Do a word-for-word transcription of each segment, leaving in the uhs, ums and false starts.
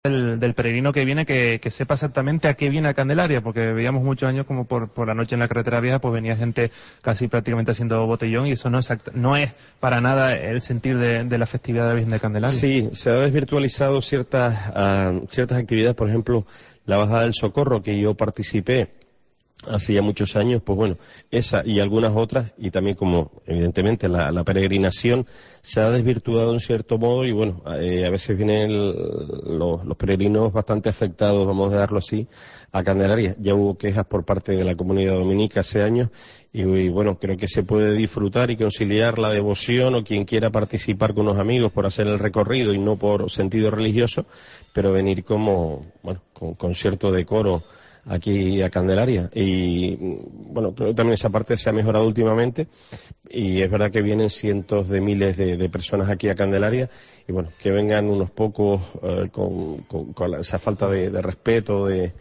Del, del peregrino que viene, que, que sepa exactamente a qué viene a Candelaria, porque veíamos muchos años como por, por la noche en la carretera vieja pues venía gente casi prácticamente haciendo botellón, y eso no es, no es para nada el sentir de, de la festividad de la Virgen de Candelaria. Sí, se ha desvirtualizado ciertas, uh, ciertas actividades, por ejemplo, la bajada del Socorro, que yo participé hace ya muchos años, pues bueno, esa y algunas otras, y también como evidentemente la, la peregrinación se ha desvirtuado en cierto modo, y bueno, eh, a veces vienen el, los, los peregrinos bastante afectados, vamos a darlo así, a Candelaria. Ya hubo quejas por parte de la comunidad dominica hace años, y, y bueno, creo que se puede disfrutar y conciliar la devoción, o quien quiera participar con unos amigos por hacer el recorrido y no por sentido religioso, pero venir como, bueno, con, con cierto decoro aquí a Candelaria. Y bueno, creo que también esa parte se ha mejorado últimamente, y es verdad que vienen cientos de miles de, de personas aquí a Candelaria, y bueno, que vengan unos pocos eh, con, con, con esa falta de, de respeto de,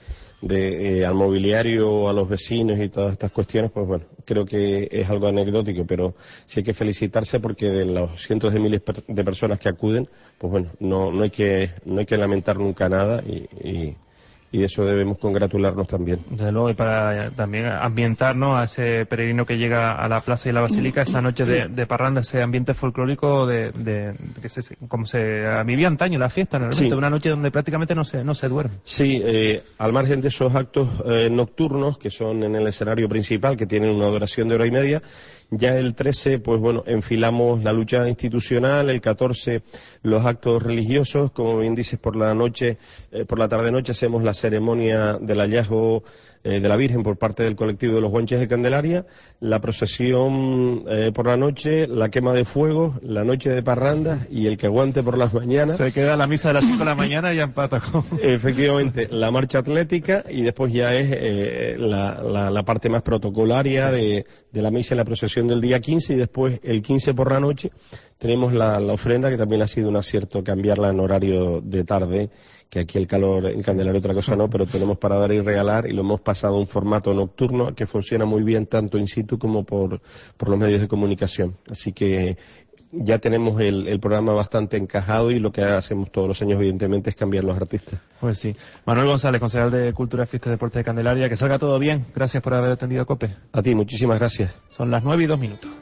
de eh, al mobiliario, a los vecinos y todas estas cuestiones, pues bueno, creo que es algo anecdótico, pero sí hay que felicitarse, porque de los cientos de miles de personas que acuden, pues bueno, no, no hay que no hay que lamentar nunca nada, y, y y de eso debemos congratularnos también. Desde luego, y para también ambientarnos a ese peregrino que llega a la plaza y la basílica, esa noche de, de parranda, ese ambiente folclórico de, de, de que se, como se vivía antaño la fiesta, realmente, sí. Una noche donde prácticamente no se, no se duerme. Sí, eh, al margen de esos actos eh, nocturnos, que son en el escenario principal, que tienen una duración de hora y media, ya el trece, pues bueno, enfilamos la lucha institucional, el catorce los actos religiosos, como bien dices, por la noche, eh, por la tarde-noche hacemos la ceremonia del hallazgo eh, de la Virgen por parte del colectivo de los Guanches de Candelaria, la procesión eh, por la noche, la quema de fuego, la noche de parrandas, y el que aguante por las mañanas. Se queda la misa de las cinco de la mañana y ya empata con... Efectivamente, la marcha atlética, y después ya es eh, la, la, la parte más protocolaria de, de la misa y la procesión del día quince, y después el quince por la noche tenemos la, la ofrenda, que también ha sido un acierto cambiarla en horario de tarde, que aquí el calor en Candelaria otra cosa no, pero tenemos para dar y regalar, y lo hemos pasado a un formato nocturno que funciona muy bien tanto in situ como por, por los medios de comunicación. Así que ya tenemos el, el programa bastante encajado, y lo que hacemos todos los años evidentemente es cambiar los artistas. Pues sí. Manuel González, concejal de Cultura, Fiesta y Deportes de Candelaria, que salga todo bien. Gracias por haber atendido a COPE. A ti, muchísimas gracias. Son las nueve y dos minutos.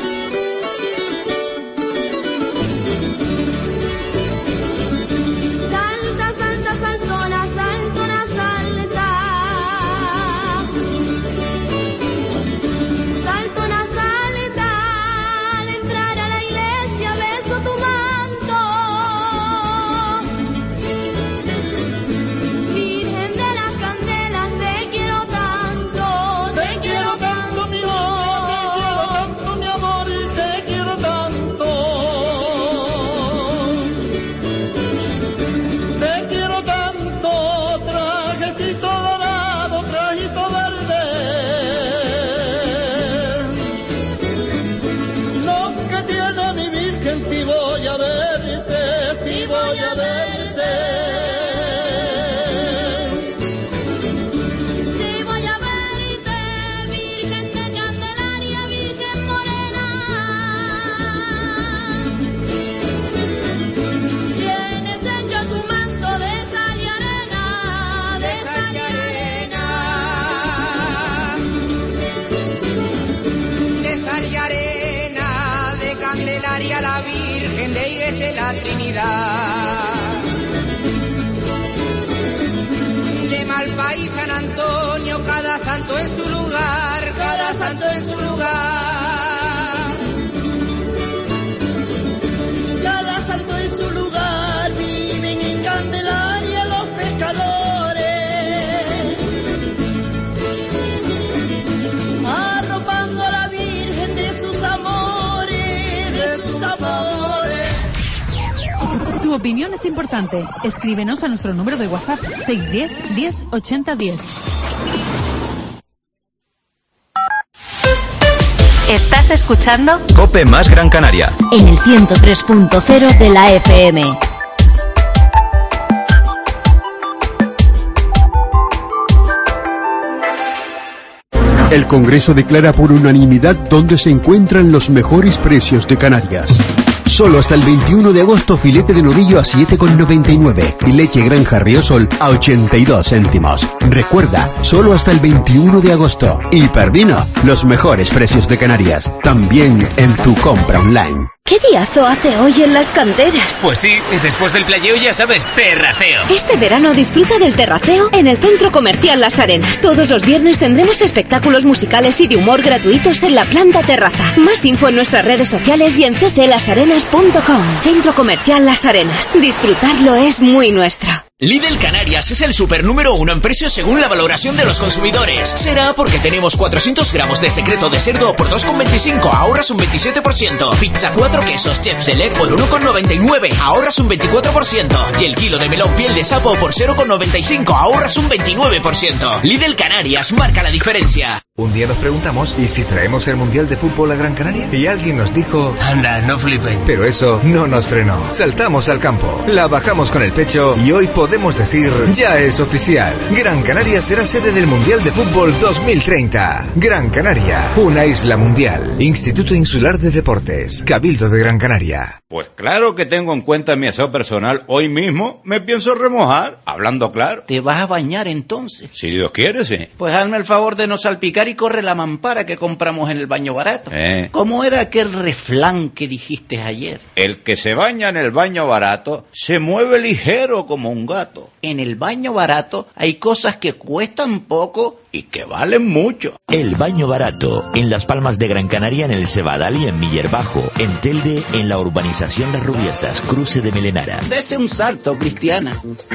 De Malpaís, San Antonio, cada santo en su lugar, cada santo en su lugar. Cada santo en su lugar, viven en Candelaria los pescadores, arropando a la Virgen de sus amores, de sus amores. Tu opinión es importante. Escríbenos a nuestro número de WhatsApp seis uno cero, diez, ochenta, diez. ¿Estás escuchando? COPE más Gran Canaria. En el ciento tres punto cero de la F M. El Congreso declara por unanimidad dónde se encuentran los mejores precios de Canarias. Solo hasta el veintiuno de agosto, filete de novillo a siete con noventa y nueve y leche Granja Riosol a ochenta y dos céntimos. Recuerda, solo hasta el veintiuno de agosto. Hiperdino, los mejores precios de Canarias, también en tu compra online. ¿Qué diazo hace hoy en las canteras? Pues sí, después del playeo ya sabes, terraceo. Este verano disfruta del terraceo en el Centro Comercial Las Arenas. Todos los viernes tendremos espectáculos musicales y de humor gratuitos en la planta terraza. Más info en nuestras redes sociales y en c c las arenas punto com. Centro Comercial Las Arenas. Disfrutarlo es muy nuestro. Lidl Canarias es el super número uno en precios según la valoración de los consumidores. Será porque tenemos cuatrocientos gramos de secreto de cerdo por dos con veinticinco, ahorras un veintisiete por ciento. Pizza cuatro quesos Chef Select por uno con noventa y nueve, ahorras un veinticuatro por ciento. Y el kilo de melón piel de sapo por cero con noventa y cinco, ahorras un veintinueve por ciento. Lidl Canarias, marca la diferencia. Un día nos preguntamos, ¿y si traemos el Mundial de Fútbol a Gran Canaria? Y alguien nos dijo, anda, no flipen. Pero eso no nos frenó. Saltamos al campo, la bajamos con el pecho y hoy podemos decir, ya es oficial. Gran Canaria será sede del Mundial de Fútbol dos mil treinta. Gran Canaria, una isla mundial. Instituto Insular de Deportes, Cabildo de Gran Canaria. Pues claro que tengo en cuenta mi aseo personal. Hoy mismo me pienso remojar, hablando claro. ¿Te vas a bañar entonces? Si Dios quiere, sí. Pues hazme el favor de no salpicar y corre la mampara que compramos en el baño barato. Eh. ¿Cómo era aquel refrán que dijiste ayer? El que se baña en el baño barato se mueve ligero como un gato. En el baño barato hay cosas que cuestan poco y que valen mucho. El baño barato, en Las Palmas de Gran Canaria, en el Cebadal y en Miller Bajo, en Telde, en la urbanización Las Rubiesas, cruce de Melenara. Dese un salto, Cristiana.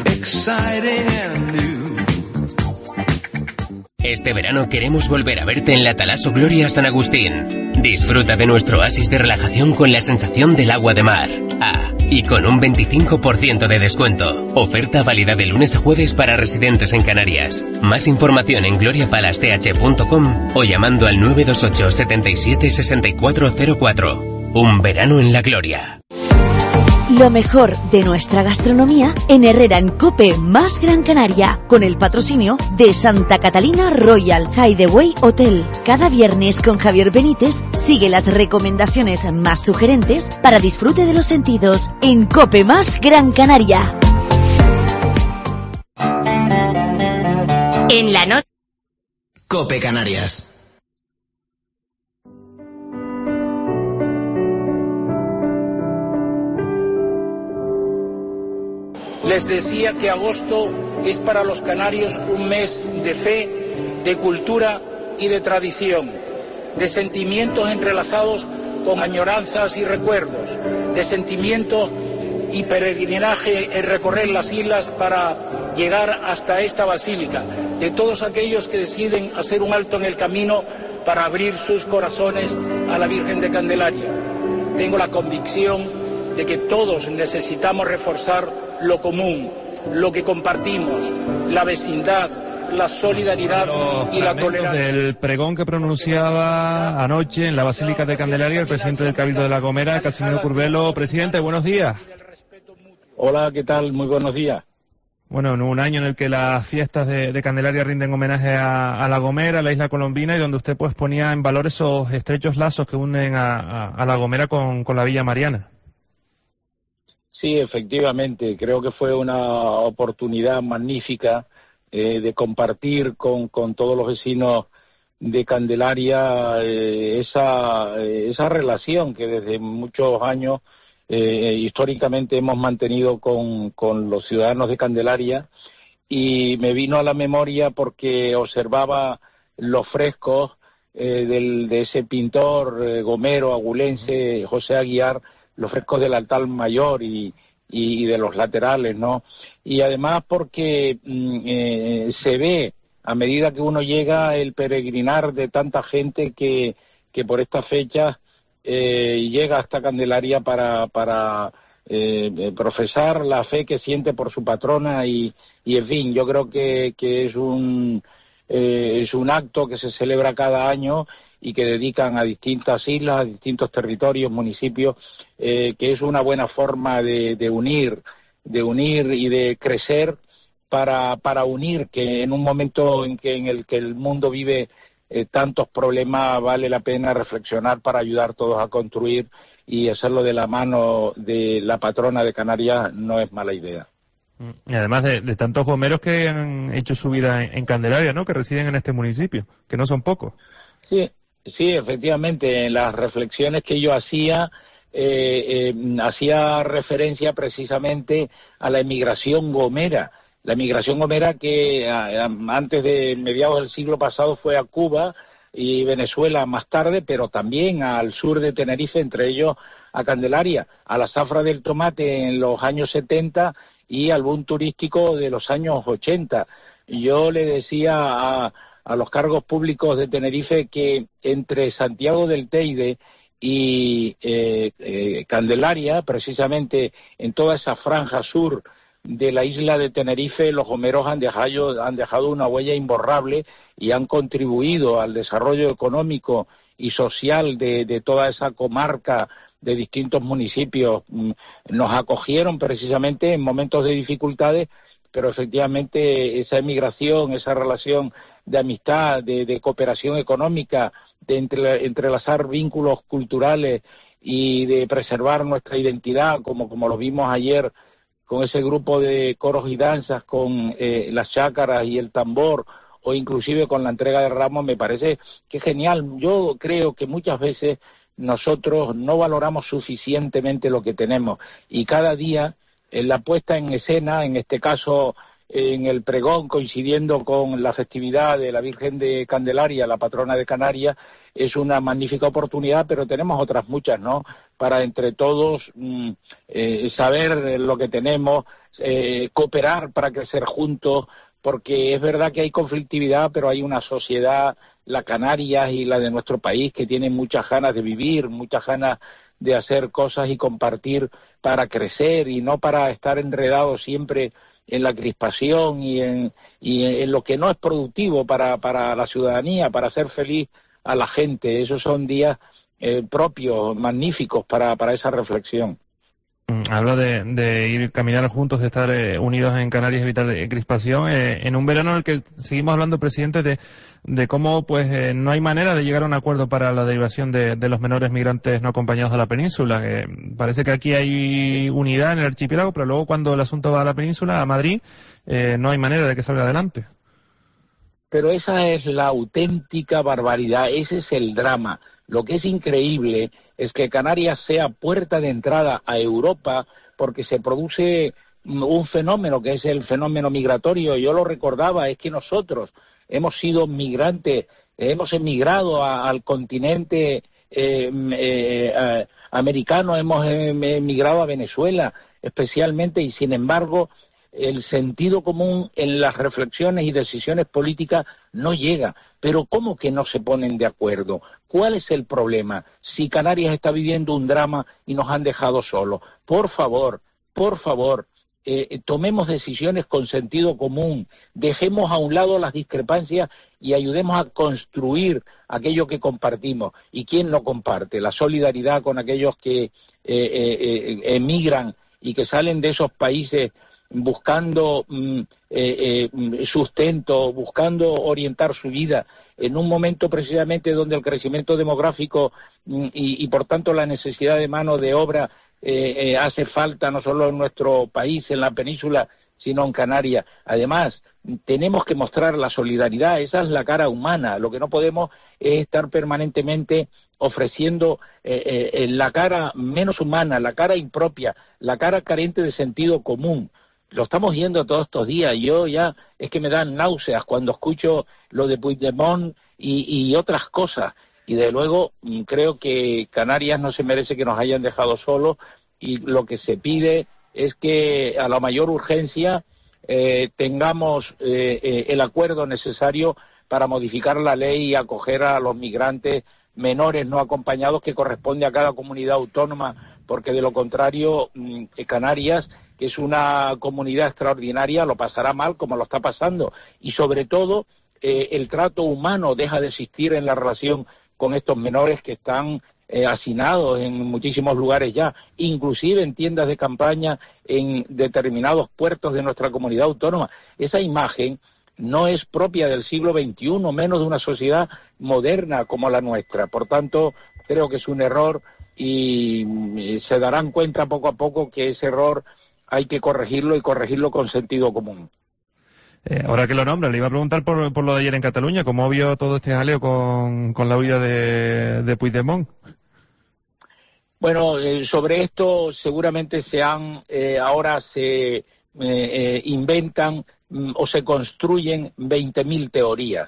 Este verano queremos volver a verte en la Talaso Gloria San Agustín. Disfruta de nuestro oasis de relajación con la sensación del agua de mar. Ah, y con un veinticinco por ciento de descuento. Oferta válida de lunes a jueves para residentes en Canarias. Más información en gloria palace t h punto com o llamando al nueve dos ocho, setenta y siete, sesenta y cuatro cero cuatro. Un verano en la gloria. Lo mejor de nuestra gastronomía en Herrera en Cope más Gran Canaria, con el patrocinio de Santa Catalina Royal Hideaway Hotel. Cada viernes con Javier Benítez sigue las recomendaciones más sugerentes para disfrute de los sentidos en Cope más Gran Canaria. En la noche. Cope Canarias. Les decía que agosto es para los canarios un mes de fe, de cultura y de tradición, de sentimientos entrelazados con añoranzas y recuerdos, de sentimientos y peregrinaje en recorrer las islas para llegar hasta esta basílica, de todos aquellos que deciden hacer un alto en el camino para abrir sus corazones a la Virgen de Candelaria. Tengo la convicción de que todos necesitamos reforzar lo común, lo que compartimos, la vecindad, la solidaridad y la tolerancia. Del pregón que pronunciaba anoche en la Basílica de Candelaria el presidente del Cabildo de La Gomera, Casimiro Curvelo. Presidente, buenos días. Hola, ¿qué tal? Muy buenos días. Bueno, en un año en el que las fiestas de, de Candelaria rinden homenaje a, a La Gomera, a la isla colombina, y donde usted pues ponía en valor esos estrechos lazos que unen a, a, a La Gomera con, con la Villa Mariana. Sí, efectivamente, creo que fue una oportunidad magnífica eh, de compartir con, con todos los vecinos de Candelaria eh, esa, eh, esa relación que desde muchos años eh, históricamente hemos mantenido con, con los ciudadanos de Candelaria, y me vino a la memoria porque observaba los frescos eh, del, de ese pintor eh, gomero, agulense, José Aguiar, los frescos del altar mayor y, y, y de los laterales, ¿no? Y además porque mm, eh, se ve, a medida que uno llega, el peregrinar de tanta gente que, que por estas fechas eh, llega hasta Candelaria para, para eh, profesar la fe que siente por su patrona y, y en fin, yo creo que, que es un, eh, es un acto que se celebra cada año y que dedican a distintas islas, a distintos territorios, municipios, eh, que es una buena forma de, de unir, de unir y de crecer para, para unir, que en un momento en que en el que el mundo vive eh, tantos problemas, vale la pena reflexionar para ayudar todos a construir y hacerlo de la mano de la patrona de Canarias no es mala idea. Y además de, de tantos gomeros que han hecho su vida en, en Candelaria, ¿no?, que residen en este municipio, que no son pocos. Sí, sí, efectivamente, en las reflexiones que yo hacía, eh, eh, hacía referencia precisamente a la emigración gomera. La emigración gomera que a, a, antes de mediados del siglo pasado fue a Cuba y Venezuela más tarde, pero también al sur de Tenerife, entre ellos a Candelaria, a la zafra del tomate en los años setenta y al boom turístico de los años ochenta. Yo le decía a, a los cargos públicos de Tenerife que entre Santiago del Teide y eh, eh, Candelaria, precisamente en toda esa franja sur de la isla de Tenerife, los gomeros han dejado, han dejado una huella imborrable y han contribuido al desarrollo económico y social de, de toda esa comarca, de distintos municipios. Nos acogieron precisamente en momentos de dificultades, pero efectivamente esa emigración, esa relación de amistad, de, de cooperación económica, de entre, entrelazar vínculos culturales y de preservar nuestra identidad, como, como lo vimos ayer con ese grupo de coros y danzas, con eh, las chácaras y el tambor, o inclusive con la entrega de ramos, me parece que es genial. Yo creo que muchas veces nosotros no valoramos suficientemente lo que tenemos, y cada día en la puesta en escena, en este caso en el pregón coincidiendo con la festividad de la Virgen de Candelaria, la patrona de Canarias, es una magnífica oportunidad, pero tenemos otras muchas, ¿no?, para entre todos mm, eh, saber lo que tenemos, eh, cooperar para crecer juntos, porque es verdad que hay conflictividad, pero hay una sociedad, la Canarias y la de nuestro país, que tiene muchas ganas de vivir, muchas ganas de hacer cosas y compartir para crecer y no para estar enredados siempre en la crispación y en, y en lo que no es productivo para, para la ciudadanía, para hacer feliz a la gente. Esos son días eh, propios, magníficos para, para esa reflexión. Habla de, de ir caminar juntos, de estar eh, unidos en Canarias y evitar eh, crispación. Eh, en un verano en el que seguimos hablando, presidente, de, de cómo pues eh, no hay manera de llegar a un acuerdo para la derivación de, de los menores migrantes no acompañados a la península. Eh, parece que aquí hay unidad en el archipiélago, pero luego cuando el asunto va a la península, a Madrid, eh, no hay manera de que salga adelante. Pero esa es la auténtica barbaridad, ese es el drama. Lo que es increíble es que Canarias sea puerta de entrada a Europa porque se produce un fenómeno que es el fenómeno migratorio. Yo lo recordaba, es que nosotros hemos sido migrantes, hemos emigrado a, al continente eh, eh, americano, hemos emigrado a Venezuela especialmente, y sin embargo el sentido común en las reflexiones y decisiones políticas no llega. Pero ¿cómo que no se ponen de acuerdo? ¿Cuál es el problema? Si Canarias está viviendo un drama y nos han dejado solos. Por favor, por favor, eh, tomemos decisiones con sentido común, dejemos a un lado las discrepancias y ayudemos a construir aquello que compartimos. ¿Y quién no comparte? La solidaridad con aquellos que eh, eh, emigran y que salen de esos países buscando mm, eh, eh, sustento, buscando orientar su vida en un momento precisamente donde el crecimiento demográfico mm, y, y por tanto la necesidad de mano de obra eh, eh, hace falta no solo en nuestro país, en la península, sino en Canarias. Además, tenemos que mostrar la solidaridad, esa es la cara humana. Lo que no podemos es estar permanentemente ofreciendo eh, eh, la cara menos humana, la cara impropia, la cara carente de sentido común. Lo estamos viendo todos estos días. Yo ya es que me dan náuseas cuando escucho lo de Puigdemont y, y otras cosas. Y de luego creo que Canarias no se merece que nos hayan dejado solos, y lo que se pide es que a la mayor urgencia eh, tengamos eh, eh, el acuerdo necesario para modificar la ley y acoger a los migrantes menores no acompañados que corresponde a cada comunidad autónoma, porque de lo contrario mmm, Canarias, que es una comunidad extraordinaria, lo pasará mal como lo está pasando, y sobre todo eh, el trato humano deja de existir en la relación con estos menores que están eh, hacinados en muchísimos lugares ya, inclusive en tiendas de campaña en determinados puertos de nuestra comunidad autónoma. Esa imagen no es propia del siglo veintiuno, menos de una sociedad moderna como la nuestra. Por tanto, creo que es un error y se darán cuenta poco a poco que ese error hay que corregirlo y corregirlo con sentido común. Eh, ahora que lo nombra, le iba a preguntar por, por lo de ayer en Cataluña, ¿cómo vio todo este jaleo con, con la huida de, de Puigdemont? Bueno, eh, sobre esto seguramente se han, eh, ahora se eh, eh, inventan mm, o se construyen veinte mil teorías.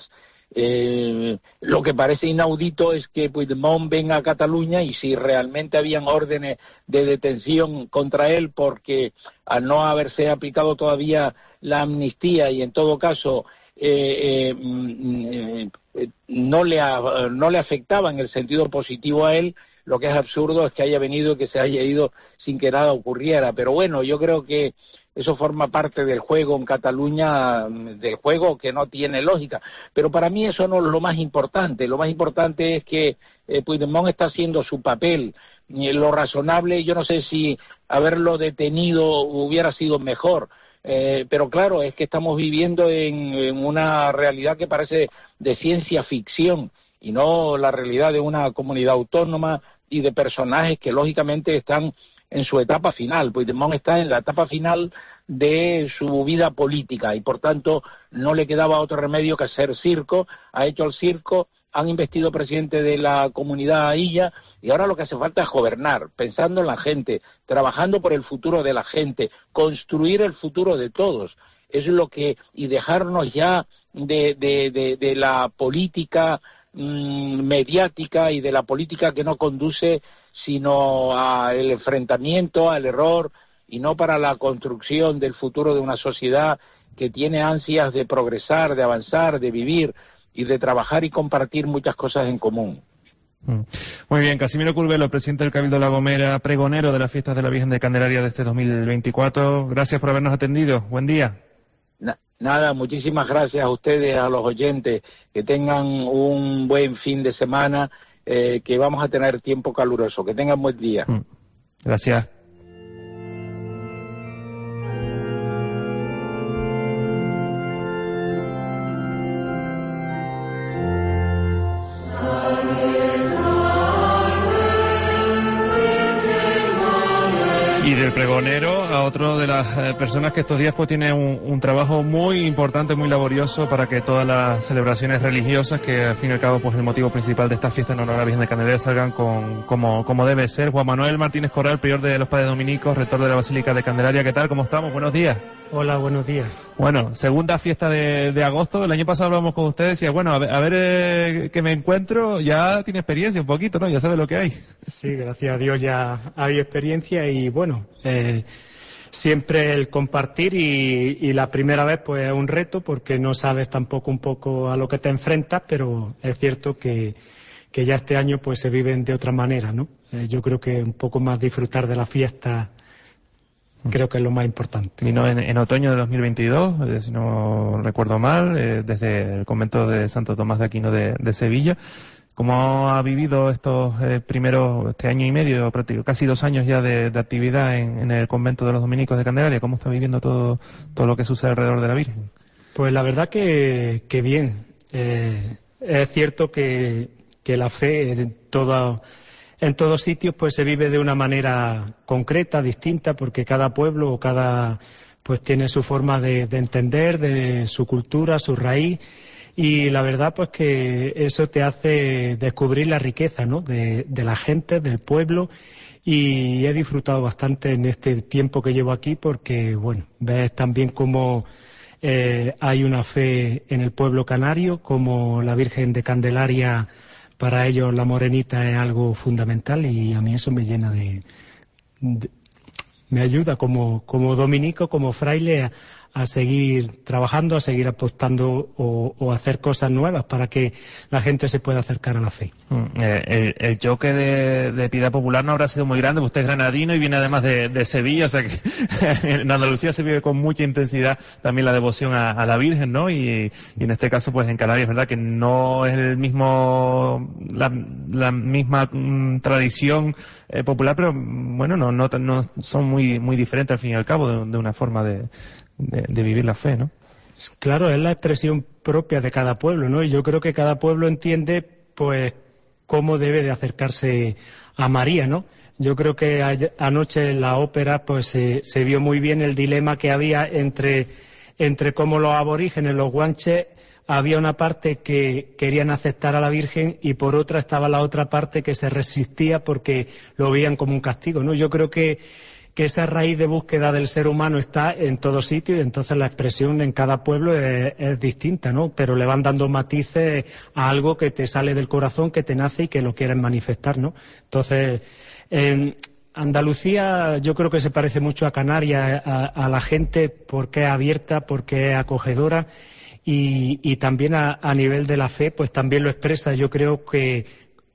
Eh, lo que parece inaudito es que Puigdemont venga a Cataluña y si realmente habían órdenes de detención contra él porque al no haberse aplicado todavía la amnistía y en todo caso eh, eh, eh, no le a, no le afectaba en el sentido positivo a él, lo que es absurdo es que haya venido y que se haya ido sin que nada ocurriera. Pero bueno, yo creo que eso forma parte del juego en Cataluña, del juego que no tiene lógica. Pero para mí eso no es lo más importante. Lo más importante es que eh, Puigdemont está haciendo su papel. Y lo razonable, yo no sé si haberlo detenido hubiera sido mejor. Eh, pero claro, es que estamos viviendo en, en una realidad que parece de ciencia ficción y no la realidad de una comunidad autónoma y de personajes que lógicamente están en su etapa final. Puigdemont está en la etapa final de su vida política y por tanto no le quedaba otro remedio que hacer circo. Ha hecho el circo, han investido presidente de la comunidad Illa y ahora lo que hace falta es gobernar, pensando en la gente, trabajando por el futuro de la gente, construir el futuro de todos. Es lo que, y dejarnos ya de, de, de, de la política mmm, mediática y de la política que no conduce sino al enfrentamiento, al error, y no para la construcción del futuro de una sociedad que tiene ansias de progresar, de avanzar, de vivir y de trabajar y compartir muchas cosas en común. Muy bien, Casimiro Curvelo, presidente del Cabildo de La Gomera, pregonero de las fiestas de la Virgen de Candelaria de este dos mil veinticuatro. Gracias por habernos atendido. Buen día. Na- nada, muchísimas gracias a ustedes, a los oyentes. Que tengan un buen fin de semana. Eh, que vamos a tener tiempo caluroso. Que tengan buen día. Gracias. Y del pregonero a otro de las eh, personas que estos días pues tiene un, un trabajo muy importante, muy laborioso para que todas las celebraciones religiosas, que al fin y al cabo pues el motivo principal de esta fiesta en honor a la Virgen de Candelaria, salgan con, como, como debe ser. Juan Manuel Martínez Corral, prior de los Padres Dominicos, rector de la Basílica de Candelaria. ¿Qué tal? ¿Cómo estamos? Buenos días. Hola, buenos días. Bueno, segunda fiesta de, de agosto. El año pasado hablamos con ustedes y bueno, a ver, a ver eh, que me encuentro. Ya tiene experiencia un poquito, ¿no? Ya sabe lo que hay. Sí, gracias a Dios ya hay experiencia y bueno, eh, siempre el compartir y, y la primera vez pues es un reto porque no sabes tampoco un poco a lo que te enfrentas, pero es cierto que, que ya este año pues se viven de otra manera, ¿no? Eh, yo creo que un poco más disfrutar de la fiesta creo que es lo más importante. Vino en, en otoño de dos mil veintidós, eh, si no recuerdo mal, eh, desde el convento de Santo Tomás de Aquino de, de Sevilla. ¿Cómo ha vivido estos eh, primeros, este año y medio, prácticamente, casi dos años ya de, de actividad en, en el convento de los Dominicos de Candelaria? ¿Cómo está viviendo todo, todo lo que sucede alrededor de la Virgen? Pues la verdad que, que bien. Eh, es cierto que, que la fe en toda... En todos sitios pues se vive de una manera concreta, distinta, porque cada pueblo o cada pues tiene su forma de, de entender, de su cultura, su raíz, y la verdad pues que eso te hace descubrir la riqueza, ¿no? de, de la gente, del pueblo, y he disfrutado bastante en este tiempo que llevo aquí porque bueno, ves también cómo eh, hay una fe en el pueblo canario, como la Virgen de Candelaria. Para ellos la morenita es algo fundamental y a mí eso me llena de... de me ayuda como, como dominico, como fraile a, a seguir trabajando, a seguir apostando o, o hacer cosas nuevas para que la gente se pueda acercar a la fe. Mm, eh, el, el choque de, de piedad popular no habrá sido muy grande, usted es granadino y viene además de, de Sevilla, o sea que en Andalucía se vive con mucha intensidad también la devoción a, a la Virgen, ¿no? Y, y en este caso pues en Canarias, ¿verdad? Que no es el mismo, la, la misma mm, tradición eh, popular, pero bueno, no, no, no son muy, muy diferentes al fin y al cabo de, de una forma de De, de vivir la fe, ¿no? Claro, es la expresión propia de cada pueblo, ¿no? Y yo creo que cada pueblo entiende, pues, cómo debe de acercarse a María, ¿no? Yo creo que a, anoche en la ópera pues eh, se vio muy bien el dilema que había entre, entre cómo los aborígenes, los guanches, había una parte que querían aceptar a la Virgen y por otra estaba la otra parte que se resistía porque lo veían como un castigo, ¿no? Yo creo que, que esa raíz de búsqueda del ser humano está en todo sitio y entonces la expresión en cada pueblo es, es distinta, ¿no? Pero le van dando matices a algo que te sale del corazón, que te nace y que lo quieres manifestar, ¿no? Entonces, en Andalucía yo creo que se parece mucho a Canarias, a, a la gente porque es abierta, porque es acogedora. Y, y también a, a nivel de la fe, pues también lo expresa, yo creo que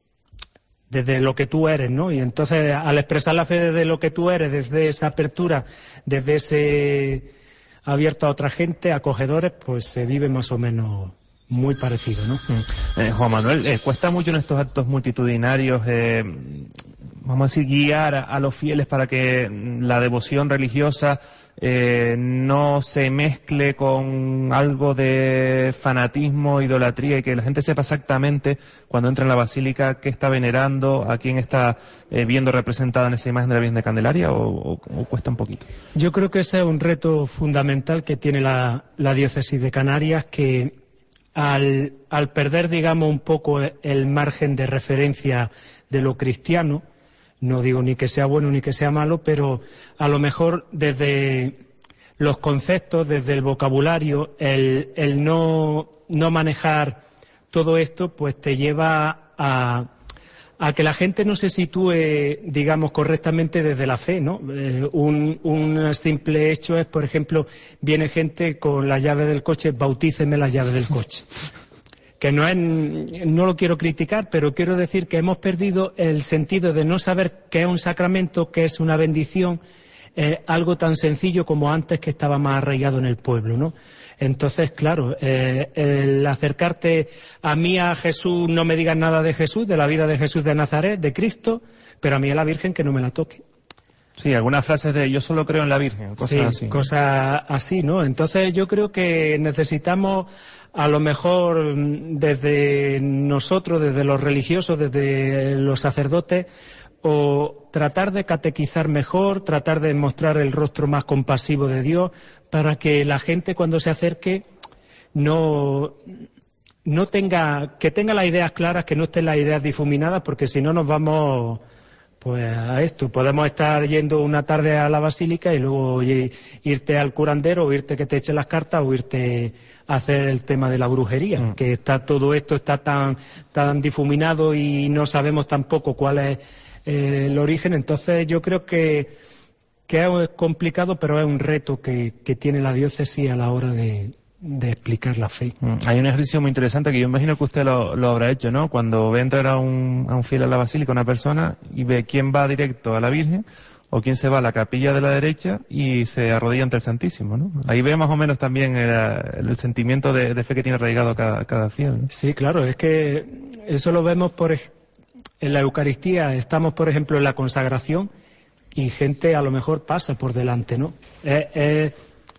desde lo que tú eres, ¿no? Y entonces al expresar la fe desde lo que tú eres, desde esa apertura, desde ese abierto a otra gente, acogedores, pues se vive más o menos muy parecido, ¿no? Eh, Juan Manuel, eh, cuesta mucho en estos actos multitudinarios, eh, vamos a decir, guiar a, a los fieles para que la devoción religiosa eh, no se mezcle con algo de fanatismo, idolatría, y que la gente sepa exactamente cuando entra en la basílica qué está venerando, a quién está eh, viendo representada en esa imagen de la Virgen de Candelaria, o, o, o cuesta un poquito. Yo creo que ese es un reto fundamental que tiene la, la diócesis de Canarias, que al, al perder, digamos, un poco el margen de referencia de lo cristiano, no digo ni que sea bueno ni que sea malo, pero a lo mejor desde los conceptos, desde el vocabulario, el, el no, no manejar todo esto, pues te lleva a, a que la gente no se sitúe, digamos, correctamente desde la fe, ¿no? Eh, un, un simple hecho es, por ejemplo, viene gente con la llave del coche, bautíceme la llave del coche. Que no es, no lo quiero criticar, pero quiero decir que hemos perdido el sentido de no saber qué es un sacramento, qué es una bendición, eh, algo tan sencillo como antes, que estaba más arraigado en el pueblo, ¿no? Entonces, claro, eh, el acercarte a mí, a Jesús, no me digas nada de Jesús, de la vida de Jesús de Nazaret, de Cristo, pero a mí a la Virgen que no me la toque. Sí, algunas frases de yo solo creo en la Virgen, cosas sí, así. cosas así, ¿no? Entonces yo creo que necesitamos, a lo mejor desde nosotros, desde los religiosos, desde los sacerdotes, o tratar de catequizar mejor, tratar de mostrar el rostro más compasivo de Dios, para que la gente cuando se acerque no, no tenga, que tenga las ideas claras, que no estén las ideas difuminadas, porque si no nos vamos pues a esto. Podemos estar yendo una tarde a la basílica y luego irte al curandero, o irte que te eche las cartas, o irte a hacer el tema de la brujería, mm. que está todo esto está tan, tan difuminado y no sabemos tampoco cuál es eh, el origen. Entonces yo creo que, que es complicado, pero es un reto que, que tiene la diócesis a la hora de, de explicar la fe. Hay un ejercicio muy interesante que yo imagino que usted lo, lo habrá hecho, ¿no? Cuando ve entrar a un, a un fiel a la basílica, una persona, y ve quién va directo a la Virgen o quién se va a la capilla de la derecha y se arrodilla ante el Santísimo, ¿no? Ahí ve más o menos también el, el sentimiento de, de fe que tiene arraigado cada, cada fiel, ¿no? Sí, claro, es que eso lo vemos por en la Eucaristía. Estamos, por ejemplo, en la consagración y gente a lo mejor pasa por delante, ¿no? Es, es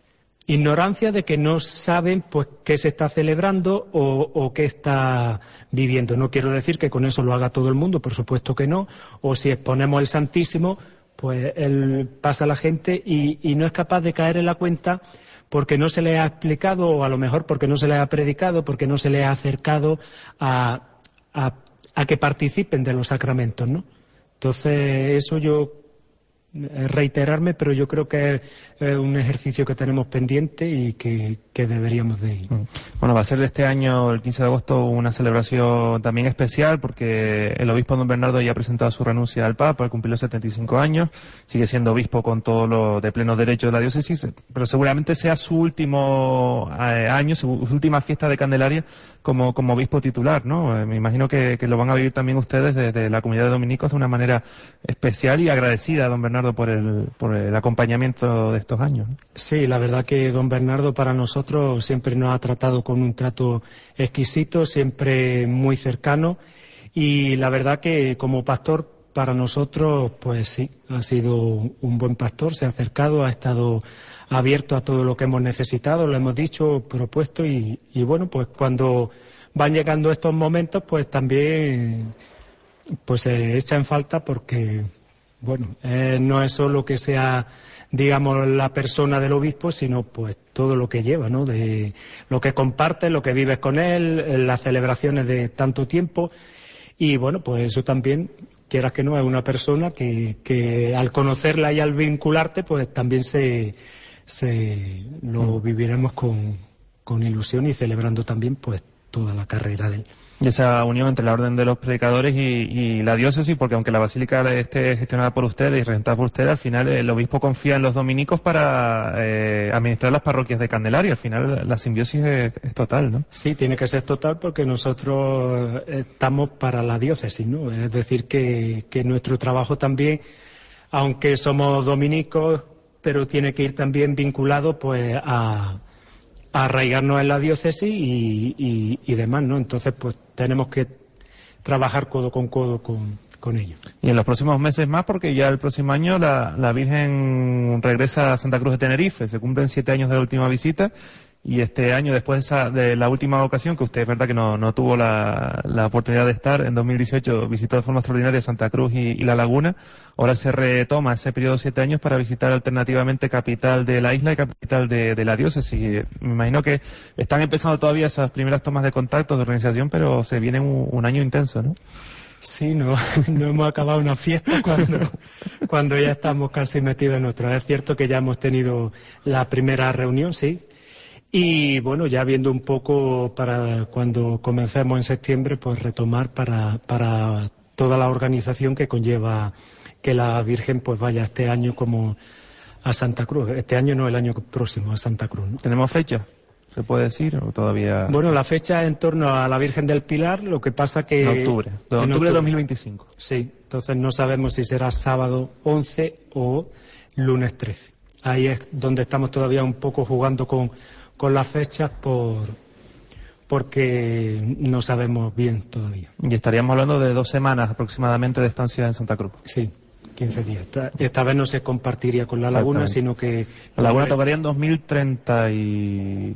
ignorancia de que no saben pues qué se está celebrando o, o qué está viviendo. No quiero decir que con eso lo haga todo el mundo, por supuesto que no. O si exponemos el Santísimo, pues él pasa a la gente y, y no es capaz de caer en la cuenta porque no se le ha explicado, o a lo mejor porque no se le ha predicado, porque no se le ha acercado a, a, a que participen de los sacramentos, ¿no? Entonces, eso yo... reiterarme, pero yo creo que es un ejercicio que tenemos pendiente y que, que deberíamos de ir. Bueno, va a ser de este año, el quince de agosto, una celebración también especial, porque el obispo don Bernardo ya ha presentado su renuncia al Papa al cumplir los setenta y cinco años, sigue siendo obispo con todo lo de pleno derecho de la diócesis, pero seguramente sea su último eh, año, su, su última fiesta de Candelaria como, como obispo titular, ¿no? Eh, me imagino que, que lo van a vivir también ustedes desde la comunidad de dominicos de una manera especial y agradecida a don Bernardo por el, por el acompañamiento de estos años. Sí, la verdad que don Bernardo para nosotros siempre nos ha tratado con un trato exquisito, siempre muy cercano, y la verdad que como pastor para nosotros, pues sí, ha sido un buen pastor, se ha acercado, ha estado abierto a todo lo que hemos necesitado, lo hemos dicho, propuesto, y, y bueno, pues cuando van llegando estos momentos, pues también pues se echa en falta porque, bueno, eh, no es solo que sea, digamos, la persona del obispo, sino pues todo lo que lleva, ¿no? De lo que compartes, lo que vives con él, las celebraciones de tanto tiempo. Y bueno, pues eso también, quieras que no, es una persona que, que al conocerla y al vincularte, pues también se, se lo viviremos con, con ilusión y celebrando también pues toda la carrera de él. Y esa unión entre la Orden de los Predicadores y, y la diócesis, porque aunque la basílica esté gestionada por ustedes y regentada por ustedes, al final el obispo confía en los dominicos para eh, administrar las parroquias de Candelaria. Al final la simbiosis es, es total, ¿no? Sí, tiene que ser total porque nosotros estamos para la diócesis, ¿no? Es decir, que, que nuestro trabajo también, aunque somos dominicos, pero tiene que ir también vinculado pues a... a arraigarnos en la diócesis y, y, y demás, ¿no? Entonces, pues tenemos que trabajar codo con codo con, con ellos. Y en los próximos meses más, porque ya el próximo año la, la Virgen regresa a Santa Cruz de Tenerife, se cumplen siete años de la última visita, y este año, después de, esa, de la última ocasión, que usted es verdad que no, no tuvo la, la oportunidad de estar, en dos mil dieciocho visitó de forma extraordinaria Santa Cruz y, y La Laguna, ahora se retoma ese periodo de siete años para visitar alternativamente capital de la isla y capital de, de la diócesis. Me imagino que están empezando todavía esas primeras tomas de contacto de organización, pero se viene un, un año intenso, ¿no? Sí, no, no hemos acabado una fiesta cuando, cuando ya estamos casi metidos en otra. Es cierto que ya hemos tenido la primera reunión, sí. Y bueno, ya viendo un poco para cuando comencemos en septiembre, pues retomar para, para toda la organización que conlleva que la Virgen pues vaya este año como a Santa Cruz. Este año no, el año próximo a Santa Cruz, ¿no? ¿Tenemos fecha? ¿Se puede decir o todavía...? Bueno, la fecha es en torno a la Virgen del Pilar, lo que pasa que... En octubre, de octubre, octubre de dos mil veinticinco. Sí, entonces no sabemos si será sábado once o lunes trece. Ahí es donde estamos todavía un poco jugando con... con las fechas por porque no sabemos bien todavía. Y estaríamos hablando de dos semanas aproximadamente de estancia en Santa Cruz. Sí, quince días. Esta, esta vez no se compartiría con La Laguna, sino que... La Laguna tocaría en dos mil treinta y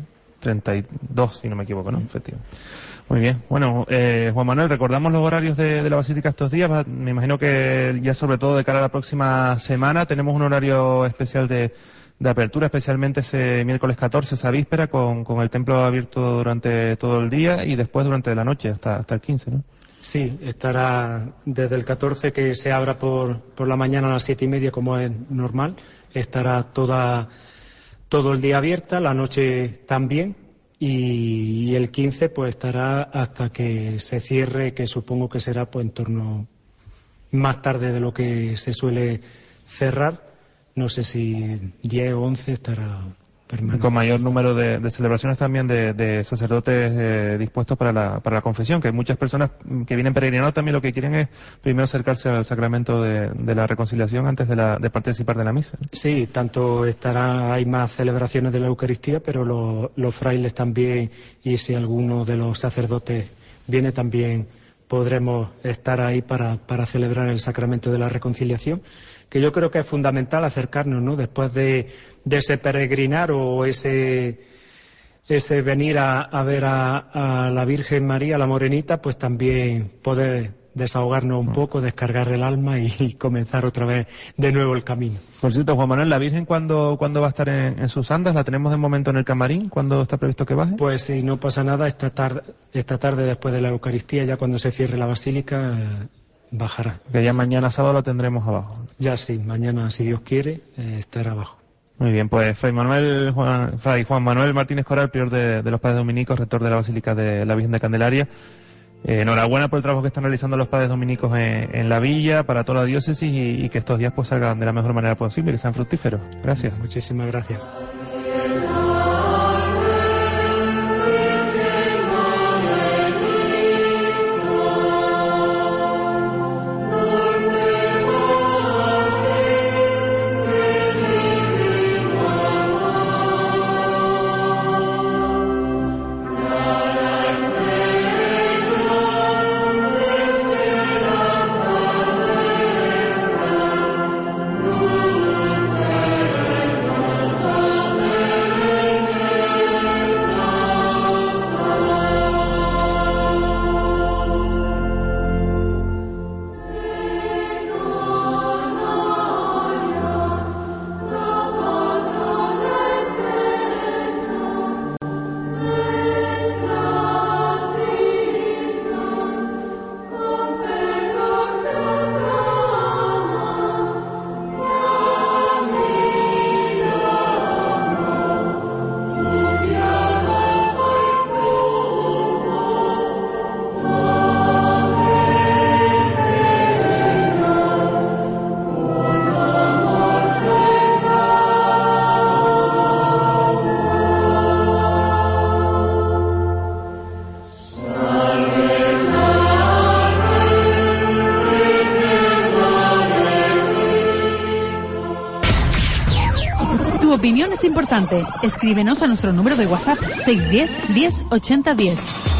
dos, si no me equivoco, ¿no? Mm. Efectivamente. Muy bien. Bueno, eh, Juan Manuel, recordamos los horarios de, de la Basílica estos días. Me imagino que ya sobre todo de cara a la próxima semana tenemos un horario especial de... de apertura, especialmente ese miércoles catorce, esa víspera, con, con el templo abierto durante todo el día y después durante la noche, hasta, hasta el quince, ¿no? Sí, estará desde el catorce, que se abra por, por la mañana a las siete y media, como es normal, estará toda, todo el día abierta, la noche también, y, y el quince pues estará hasta que se cierre, que supongo que será pues en torno más tarde de lo que se suele cerrar. No sé si diez o once estará permanente. Con mayor número de, de celebraciones también de, de sacerdotes eh, dispuestos para la, para la confesión, que hay muchas personas que vienen peregrinando también lo que quieren es primero acercarse al sacramento de, de la reconciliación antes de, la, de participar de la misa. Sí, tanto estará, hay más celebraciones de la Eucaristía, pero lo, los frailes también, y si alguno de los sacerdotes viene también, podremos estar ahí para, para celebrar el sacramento de la reconciliación, que yo creo que es fundamental acercarnos, ¿no? Después de, de ese peregrinar o ese, ese venir a, a ver a, a la Virgen María, la Morenita, pues también poder desahogarnos un poco, descargar el alma y, y comenzar otra vez de nuevo el camino. Por cierto, Juan Manuel, ¿la Virgen cuándo, cuándo va a estar en, en sus andas? ¿La tenemos de momento en el camarín? ¿Cuándo está previsto que baje? Pues si no pasa nada, esta tarde, esta tarde después de la Eucaristía, ya cuando se cierre la basílica, eh, bajará. Que ya mañana sábado la tendremos abajo. Ya sí, mañana, si Dios quiere, eh, estará abajo. Muy bien, pues Fray Manuel, Juan, Fray Juan Manuel Martínez Coral, prior de, de los Padres Dominicos, rector de la Basílica de la Virgen de Candelaria. Eh, enhorabuena por el trabajo que están realizando los Padres Dominicos en, en la villa, para toda la diócesis, y, y que estos días pues salgan de la mejor manera posible, que sean fructíferos. Gracias. Muchísimas gracias. importante, escríbenos a nuestro número de WhatsApp seis uno cero, diez, ochenta, diez.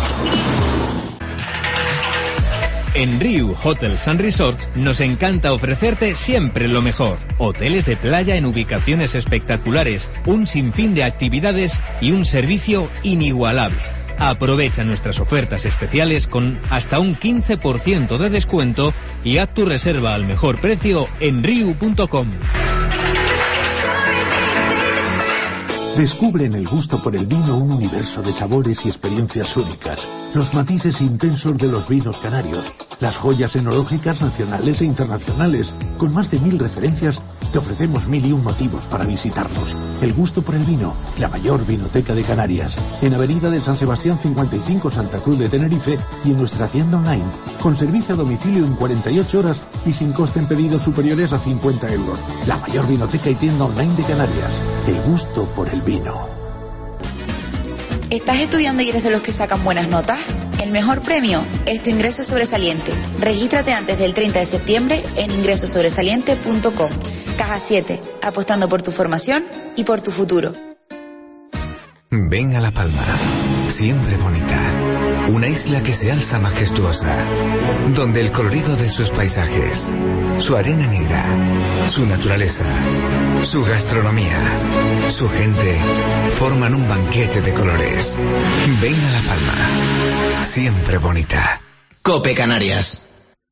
En Riu Hotels and Resorts nos encanta ofrecerte siempre lo mejor. Hoteles de playa en ubicaciones espectaculares, un sinfín de actividades y un servicio inigualable. Aprovecha nuestras ofertas especiales con hasta un quince por ciento de descuento y haz tu reserva al mejor precio en riu punto com. Descubre en el gusto por el vino un universo de sabores y experiencias únicas, los matices intensos de los vinos canarios, las joyas enológicas nacionales e internacionales. Con más de mil referencias, te ofrecemos mil y un motivos para visitarnos. El gusto por el vino, la mayor vinoteca de Canarias, en Avenida de San Sebastián cincuenta y cinco, Santa Cruz de Tenerife, y en nuestra tienda online, con servicio a domicilio en cuarenta y ocho horas y sin coste en pedidos superiores a cincuenta euros. La mayor vinoteca y tienda online de Canarias. El gusto por el vino. ¿Estás estudiando y eres de los que sacan buenas notas? El mejor premio es tu ingreso sobresaliente. Regístrate antes del treinta de septiembre en ingreso sobresaliente punto com. Caja siete, apostando por tu formación y por tu futuro. Ven a La Palma, siempre bonita. Una isla que se alza majestuosa, donde el colorido de sus paisajes, su arena negra, su naturaleza, su gastronomía, su gente, forman un banquete de colores. Ven a La Palma, siempre bonita. COPE Canarias.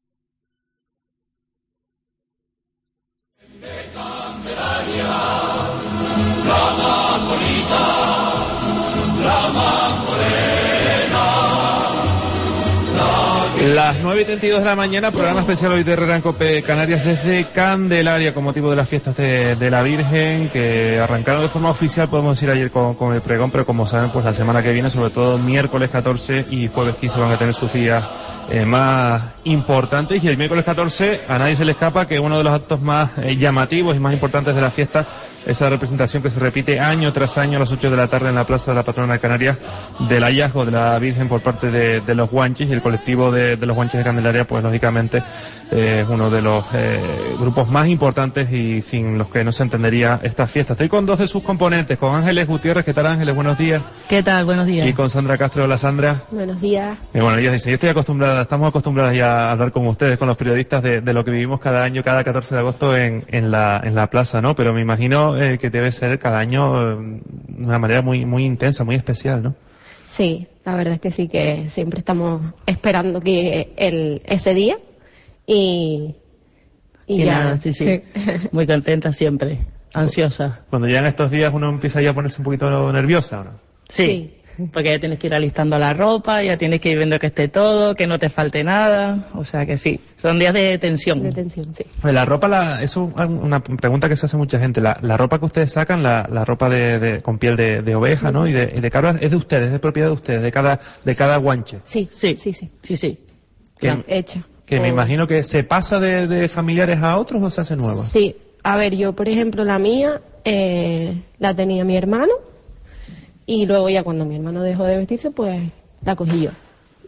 La más bonita, la más morena. Las nueve y treinta y dos de la mañana, programa especial hoy de Herrera en COPE Canarias desde Candelaria con motivo de las fiestas de, de la Virgen, que arrancaron de forma oficial, podemos decir ayer con, con el pregón, pero como saben, pues la semana que viene, sobre todo miércoles catorce y jueves quince van a tener sus días eh, más importantes, y el miércoles catorce a nadie se le escapa que uno de los actos más eh, llamativos y más importantes de la fiesta, esa representación que se repite año tras año a las ocho de la tarde en la Plaza de la Patrona de Canarias, del hallazgo de la Virgen por parte de, de los guanches, y el colectivo de, de los guanches de Candelaria, pues lógicamente eh, es uno de los eh, grupos más importantes y sin los que no se entendería esta fiesta. Estoy con dos de sus componentes, con Ángeles Gutiérrez. ¿Qué tal, Ángeles? Buenos días. ¿Qué tal? Buenos días. Y con Sandra Castro. Hola, Sandra. Buenos días. Y bueno, ella dice, yo estoy acostumbrada, estamos acostumbradas ya a hablar con ustedes, con los periodistas, de, de lo que vivimos cada año, cada catorce de agosto en, en la en la plaza, ¿no? Pero me imagino eh, que debe ser cada año eh, de una manera muy muy intensa, muy especial, ¿no? Sí, la verdad es que sí, que siempre estamos esperando que el ese día y, y, y ya. nada, sí, sí, muy contenta siempre, ansiosa. Cuando llegan estos días uno empieza ya a ponerse un poquito nerviosa, ¿no? Sí. sí. Porque ya tienes que ir alistando la ropa, ya tienes que ir viendo que esté todo, que no te falte nada, o sea que sí, son días de tensión. De tensión, sí. Pues la ropa, la, eso es una pregunta que se hace mucha gente, la, la ropa que ustedes sacan, la, la ropa de, de, con piel de, de oveja, ¿no? Y de, y de cabra, es de ustedes, es de propiedad de ustedes, de cada, de cada guanche. Sí, sí, sí, sí, sí, sí. Que, hecha. Que oh. me imagino que se pasa de, de familiares a otros o se hace nueva. Sí, a ver, yo por ejemplo la mía, eh, la tenía mi hermano. Y luego ya cuando mi hermano dejó de vestirse, pues la cogí yo.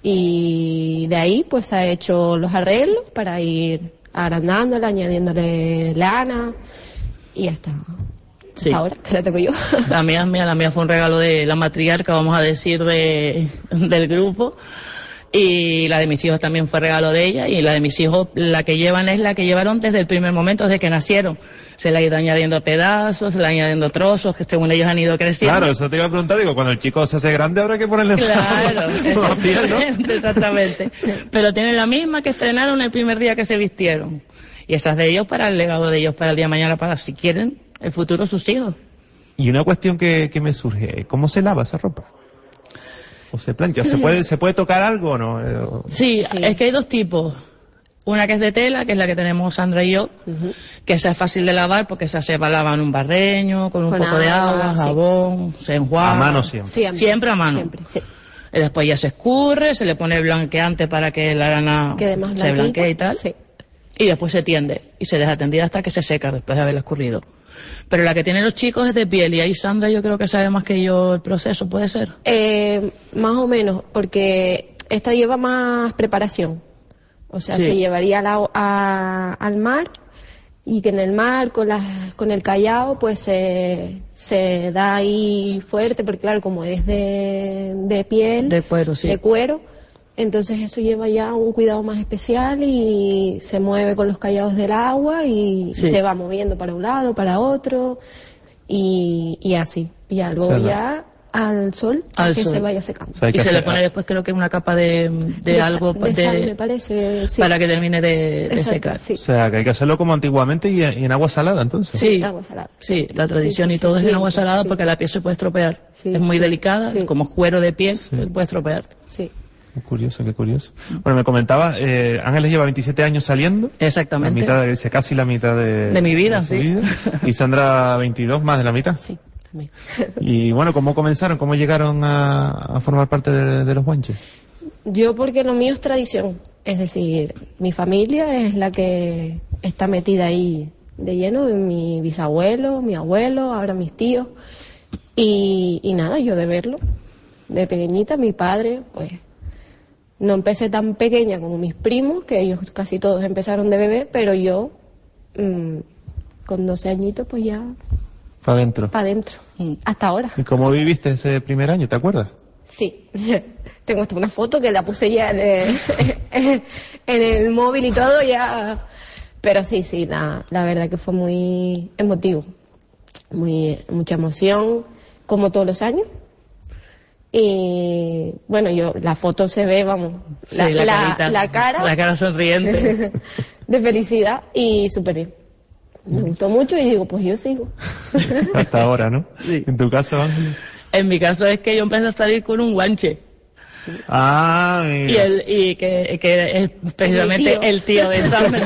Y de ahí pues se ha hecho los arreglos para ir agrandándola, añadiéndole lana y hasta, sí. hasta ahora, que la tengo yo. La mía, mía, la mía fue un regalo de la matriarca, vamos a decir, de, del grupo. Y la de mis hijos también fue regalo de ella, y la de mis hijos, la que llevan es la que llevaron desde el primer momento, desde que nacieron. Se le ha ido añadiendo pedazos, se le ha ido añadiendo trozos, que según ellos han ido creciendo. Claro, eso te iba a preguntar, digo, cuando el chico se hace grande habrá que ponerle... Claro, exactamente, ¿no? exactamente. Pero tienen la misma que estrenaron el primer día que se vistieron. Y esa es de ellos para el legado de ellos, para el día de mañana, para, si quieren, el futuro de sus hijos. Y una cuestión que, que me surge, ¿cómo se lava esa ropa? ¿O se plancha? ¿Se puede, ¿se puede tocar algo o no? Sí, sí, es que hay dos tipos. Una que es de tela, que es la que tenemos Sandra y yo, uh-huh. que esa es fácil de lavar porque esa se va a lavar en un barreño, con un con poco agua, de agua, sí. jabón, se enjuaga. A mano siempre. Siempre, siempre a mano. Siempre, sí. Y después ya se escurre, se le pone blanqueante para que la lana se blanquee y tal. Sí. Y después se tiende y se deja tendida hasta que se seca después de haberla escurrido. Pero la que tienen los chicos es de piel, y ahí Sandra yo creo que sabe más que yo el proceso, ¿puede ser? Eh, más o menos, porque esta lleva más preparación. O sea, sí. se llevaría a la, a, al mar y que en el mar con las con el callao pues se, se da ahí fuerte, porque claro, como es de, de piel, de cuero, sí. de cuero, entonces eso lleva ya un cuidado más especial y se mueve con los callados del agua y Sí. se va moviendo para un lado, para otro y, y así, y ya luego O sea, ya al sol a al que sol. se vaya secando. O sea, hay Y que se le hacer- pone después, creo que una capa de, de, De sa- algo de sal, me parece, sí. para que termine de, de Exacto, secar. sí. O sea, que hay que hacerlo como antiguamente y, y en agua salada, entonces. Sí, agua salada. sí, la tradición Sí, y sí, todo sí, es en sí, agua salada sí. porque la piel se puede estropear. Sí, es muy sí, delicada, sí. como es cuero de piel, se puede estropear. Sí. Qué curioso, qué curioso. Bueno, me comentaba, eh, Ángeles lleva veintisiete años saliendo. Exactamente. La mitad, dice, casi la mitad de, De mi vida, su sí. vida. Y Sandra veintidós, más de la mitad. Sí, también. Y bueno, ¿cómo comenzaron? ¿Cómo llegaron a, a formar parte de, de los guanches? Yo porque lo mío es tradición, es decir, mi familia es la que está metida ahí de lleno, mi bisabuelo, mi abuelo, ahora mis tíos, y, y nada, yo de verlo, de pequeñita, mi padre, pues no empecé tan pequeña como mis primos, que ellos casi todos empezaron de bebé, pero yo mmm, con doce añitos pues ya Para adentro. para adentro, hasta ahora. ¿Y cómo viviste ese primer año? ¿Te acuerdas? Sí, tengo hasta una foto que la puse ya en el, en el móvil y todo ya, pero sí, sí, la, la verdad que fue muy emotivo, muy mucha emoción, como todos los años. Y bueno, yo la foto se ve, vamos, Sí, la, la la- carita, la cara la cara sonriente. de felicidad y súper bien. Me gustó mucho y digo, pues yo sigo. Hasta ahora, ¿no? En tu caso, Ángel. En mi caso es que yo empecé a salir con un guanche. Ah, Y, mira. el, y que, que es precisamente el tío, de Sandra.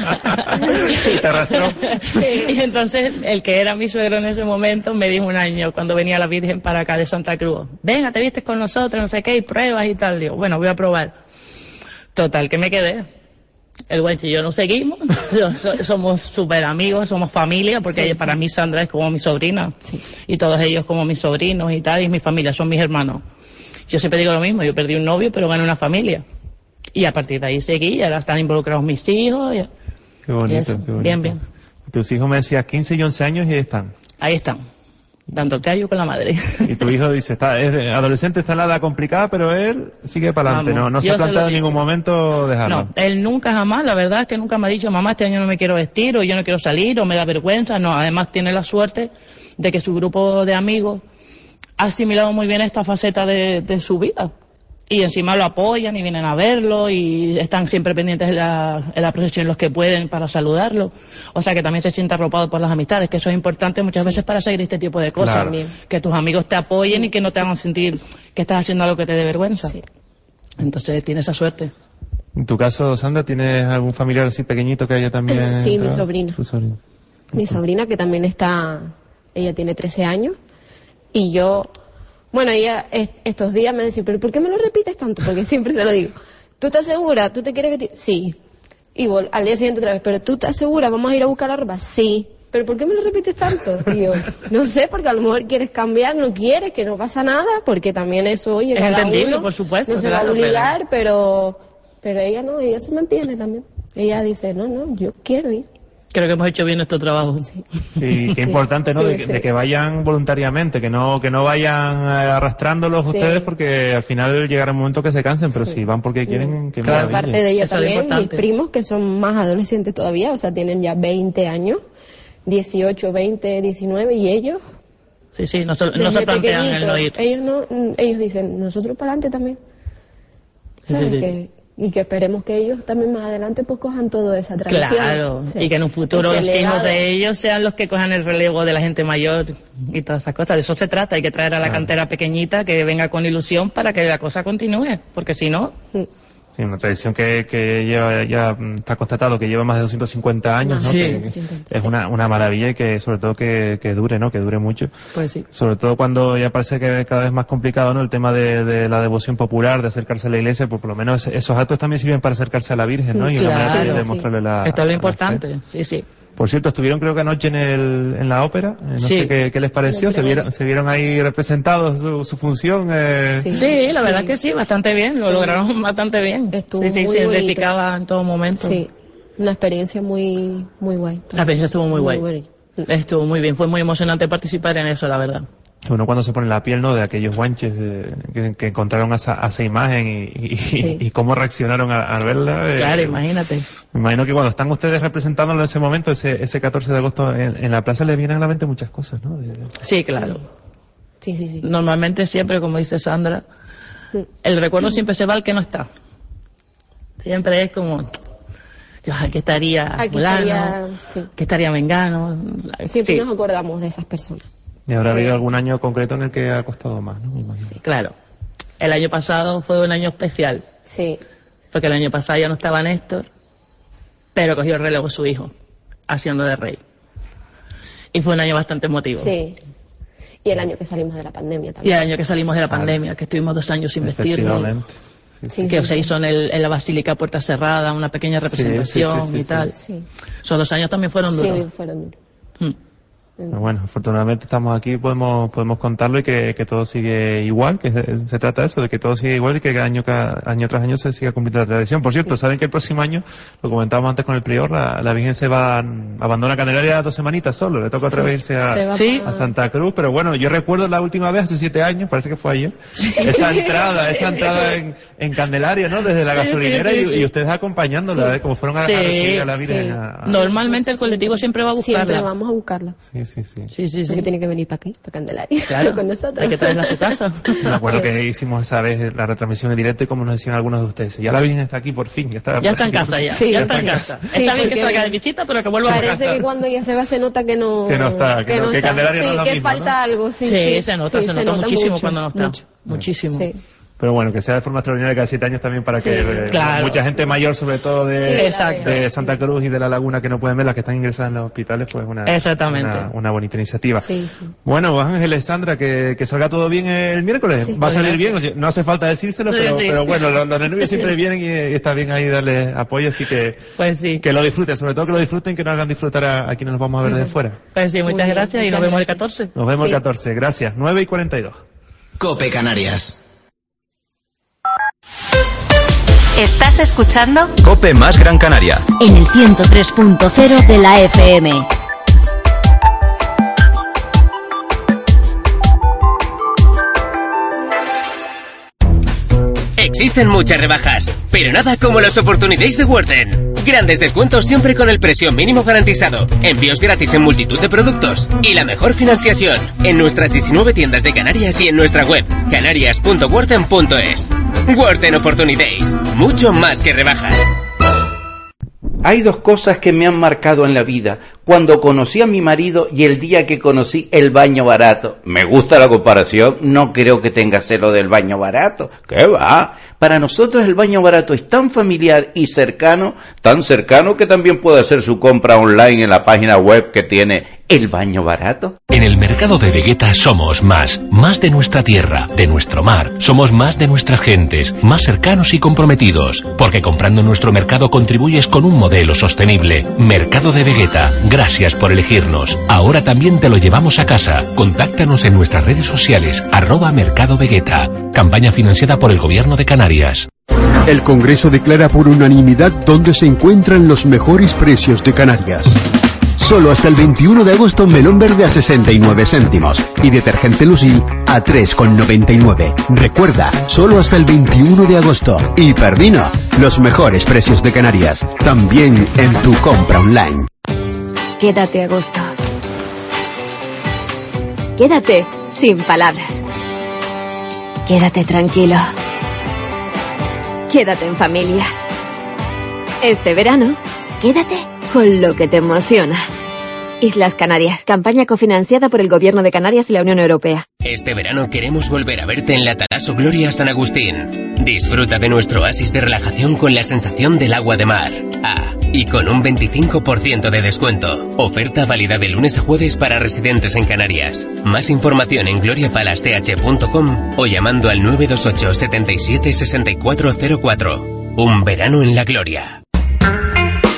Te arrastró. Y entonces el que era mi suegro en ese momento me dijo un año, cuando venía la Virgen para acá de Santa Cruz, venga, te vistes con nosotros, no sé qué, y pruebas y tal. Digo, bueno, voy a probar. Total, que me quedé. El guanche y yo nos seguimos, so- somos súper amigos, somos familia, porque Sí, para sí. mí Sandra es como mi sobrina, y todos ellos como mis sobrinos y tal, y mi familia, son mis hermanos. Yo siempre digo lo mismo, yo perdí un novio, pero gané una familia. Y a partir de ahí seguí, y ahora están involucrados mis hijos. Y, Qué bonito, y eso. qué bonito. Bien, bien. Tus hijos me decías quince y once años y ahí están. Ahí están, dando el callo con la madre. Y tu hijo dice, está, es de- adolescente, está en la edad complicada, pero él sigue para adelante. Vamos, No, no se yo ha se lo planteado en he ningún dicho. momento dejarlo. No, él nunca jamás, la verdad es que nunca me ha dicho, mamá, este año no me quiero vestir, o yo no quiero salir, o me da vergüenza. No, además tiene la suerte de que su grupo de amigos ha asimilado muy bien esta faceta de, de su vida. Y encima lo apoyan y vienen a verlo y están siempre pendientes en la, en la procesión los que pueden para saludarlo. O sea que también se siente arropado por las amistades, que eso es importante muchas veces para seguir este tipo de cosas. Claro. Que tus amigos te apoyen y que no te hagan sentir que estás haciendo algo que te dé vergüenza. Entonces tiene esa suerte. En tu caso, Sandra, ¿tienes algún familiar así pequeñito que haya también? Sí, mi entrado? sobrina. Tu sobrina. Mi sobrina que también está, ella tiene trece años y yo, bueno, ella est- estos días me dice, pero ¿por qué me lo repites tanto? Porque siempre se lo digo. ¿Tú estás segura? ¿Tú te quieres vestir? Sí. Y vol- al día siguiente otra vez, ¿pero tú estás segura? ¿Vamos a ir a buscar la ropa? Sí. ¿Pero por qué me lo repites tanto? Y yo, no sé, porque a lo mejor quieres cambiar, no quieres, que no pasa nada, porque también eso, oye, Es cada entendible, uno por supuesto, no se claro, va a obligar, pero... pero ella no, ella se mantiene también. Ella dice, no, no, yo quiero ir. Creo que hemos hecho bien nuestro trabajo. Sí, qué importante, ¿no? Sí, de, que, sí. de que vayan voluntariamente, que no que no vayan eh, arrastrándolos Sí. ustedes, porque al final llegará un momento que se cansen, pero si van porque quieren, que Por parte maravilla. de ella Eso es también, mis importante. primos que son más adolescentes todavía, o sea, tienen ya veinte años, dieciocho, veinte, diecinueve, y ellos, Sí, sí, no, se- no desde se plantean el no ir. pequeñitos, ellos no, mm, ellos dicen, nosotros para adelante también. Sí, ¿Sabes? sí, sí. Que- y que esperemos que ellos también más adelante pues cojan toda esa tradición. Claro, Sí. y que en un futuro Ese los hijos legado. de ellos sean los que cojan el relevo de la gente mayor y todas esas cosas. De eso se trata, hay que traer a la Claro. cantera pequeñita que venga con ilusión para que la cosa continúe, porque si no... Sí, una tradición que, que lleva, ya mm, está constatado que lleva más de doscientos cincuenta años, ¿no? Sí. Que- doscientos cincuenta, es una, una maravilla y que sobre todo que, que dure, ¿no? Que dure mucho. Pues sí. Sobre todo cuando ya parece que es cada vez más complicado, ¿no? El tema de, de la devoción popular, de acercarse a la iglesia, pues por lo menos esos actos también sirven para acercarse a la Virgen, ¿no? Y una Claro, manera de, de sí. mostrarle la... Esto es lo la importante, fe. sí, sí. Por cierto, estuvieron creo que anoche en, el, en la ópera, eh, no Sí. sé qué, qué les pareció, se vieron, se vieron ahí representados su, su función. Eh... Sí, la verdad es que sí, bastante bien, lo lograron bastante bien. Estuvo sí, sí, muy se bonito. identificaba en todo momento. Sí, una experiencia muy muy guay. La experiencia estuvo muy, muy guay. Buena. Estuvo muy bien, fue muy emocionante participar en eso, la verdad. Uno cuando se pone la piel, ¿no?, de aquellos guanches de, que, que encontraron esa, esa imagen y, y, sí. y cómo reaccionaron al verla. Claro, eh, imagínate. Me imagino que cuando están ustedes representándolo en ese momento, ese, ese catorce de agosto en, en la plaza, les vienen a la mente muchas cosas, ¿no? De... Sí, claro. Sí, sí, sí. Normalmente siempre, como dice Sandra, el recuerdo siempre se va al que no está. Siempre es como... Yo, aquí estaría Aquí fulano, estaría, sí. que estaría Mengano. Siempre sí. nos acordamos de esas personas. Y habrá habido algún año concreto en el que ha costado más, ¿no? Me imagino. Sí, claro. El año pasado fue un año especial. Sí. Porque el año pasado ya no estaba Néstor, pero cogió el relevo su hijo, haciendo de rey. Y fue un año bastante emotivo. Sí. Y el año que salimos de la pandemia también. Y el año que salimos de la pandemia, que estuvimos dos años sin vestirnos. Sí, sí, que sí, se sí. hizo en, el, en la Basílica Puerta Cerrada, una pequeña representación sí, sí, sí, y tal. Sí. Sí. Esos dos años también fueron duros. Sí, fueron duros. Hmm. Pero bueno, afortunadamente estamos aquí, podemos podemos contarlo y que, que todo sigue igual, que se, se trata de eso, de que todo sigue igual y que año, cada, año tras año se siga cumpliendo la tradición. Por cierto, saben que el próximo año, lo comentábamos antes con el prior, la, la Virgen se va, abandona Candelaria dos semanitas solo, le toca otra vez irse a, ¿sí? a Santa Cruz, pero bueno, yo recuerdo la última vez, hace siete años, parece que fue ayer, sí. esa entrada, esa entrada en, en Candelaria, ¿no? Desde la gasolinera sí, sí, sí, sí. Y, y ustedes acompañándola, sí. ¿eh? Como fueron a, sí, a recibir a la Virgen. Sí. A, a... Normalmente el colectivo siempre va a buscarla. Siempre vamos a buscarla. Sí, sí, sí. Sí, sí, sí. Porque tiene que venir para aquí, para Candelaria, claro, con nosotros. Hay que traerla a su casa. Me acuerdo sí. que hicimos esa vez la retransmisión en directo y como nos decían algunos de ustedes, ya la Virgen está aquí por fin. Ya está, ya está en casa, ya. Sí, ya está en casa. Sí, está bien que salga de visita, pero que vuelva a casa. Parece que cuando ella se va se nota que no... Que no está, que, que, no, que está. Candelaria sí, no es lo que mismo, falta ¿no? algo, sí. Sí, sí se nota, sí, se, se nota, nota muchísimo mucho, cuando no está. Mucho. Muchísimo. Sí. Pero bueno, que sea de forma extraordinaria cada siete años también para sí, que eh, claro. mucha gente mayor, sobre todo de, sí, de Santa Cruz y de La Laguna, que no pueden ver, las que están ingresadas en los hospitales, pues una, Exactamente. una, una bonita iniciativa. Sí, sí. Bueno, Ángeles, Sandra, que, que salga todo bien el miércoles. Sí, va a salir bien, o sea, no hace falta decírselo, sí, pero, sí. pero bueno, los, los nervios siempre vienen y, y está bien ahí darle apoyo, así que pues sí. que lo disfruten, sobre todo que lo disfruten, que nos hagan disfrutar a, a quienes nos vamos a ver desde fuera. Pues sí, muchas gracias y nos vemos el catorce. Nos vemos sí. el catorce, gracias. nueve y cuarenta y dos. COPE Canarias. ¿Estás escuchando? COPE más Gran Canaria. En el ciento tres punto cero de la F M. Existen muchas rebajas, pero nada como las oportunidades de Worten. Grandes descuentos siempre con el precio mínimo garantizado, envíos gratis en multitud de productos y la mejor financiación en nuestras diecinueve tiendas de Canarias y en nuestra web canarias punto worten punto es. Worten Opportunities, mucho más que rebajas. Hay dos cosas que me han marcado en la vida. Cuando conocí a mi marido y el día que conocí el baño barato. Me gusta la comparación, no creo que tenga celo del baño barato. ¿Qué va? Para nosotros el baño barato es tan familiar y cercano, tan cercano que también puede hacer su compra online en la página web que tiene El Baño Barato. En el mercado de Vegueta somos más, más de nuestra tierra, de nuestro mar. Somos más de nuestras gentes, más cercanos y comprometidos, porque comprando en nuestro mercado contribuyes con un modelo sostenible. Mercado de Vegueta, gracias por elegirnos. Ahora también te lo llevamos a casa. Contáctanos en nuestras redes sociales, arroba Mercado Vegueta. Campaña financiada por el Gobierno de Canarias. El Congreso declara por unanimidad dónde se encuentran los mejores precios de Canarias. Solo hasta el veintiuno de agosto melón verde a sesenta y nueve céntimos y detergente Lucil a tres con noventa y nueve. Recuerda, solo hasta el veintiuno de agosto. Y Perdino, los mejores precios de Canarias, también en tu compra online. Quédate a gusto. Quédate sin palabras. Quédate tranquilo. Quédate en familia. Este verano, quédate con lo que te emociona. Islas Canarias, campaña cofinanciada por el Gobierno de Canarias y la Unión Europea. Este verano queremos volver a verte en la Talaso Gloria San Agustín. Disfruta de nuestro oasis de relajación con la sensación del agua de mar. Ah, y con un veinticinco por ciento de descuento. Oferta válida de lunes a jueves para residentes en Canarias. Más información en gloria palace t h punto com o llamando al nueve dos ocho siete siete seis cuatro cero cuatro. Un verano en la gloria.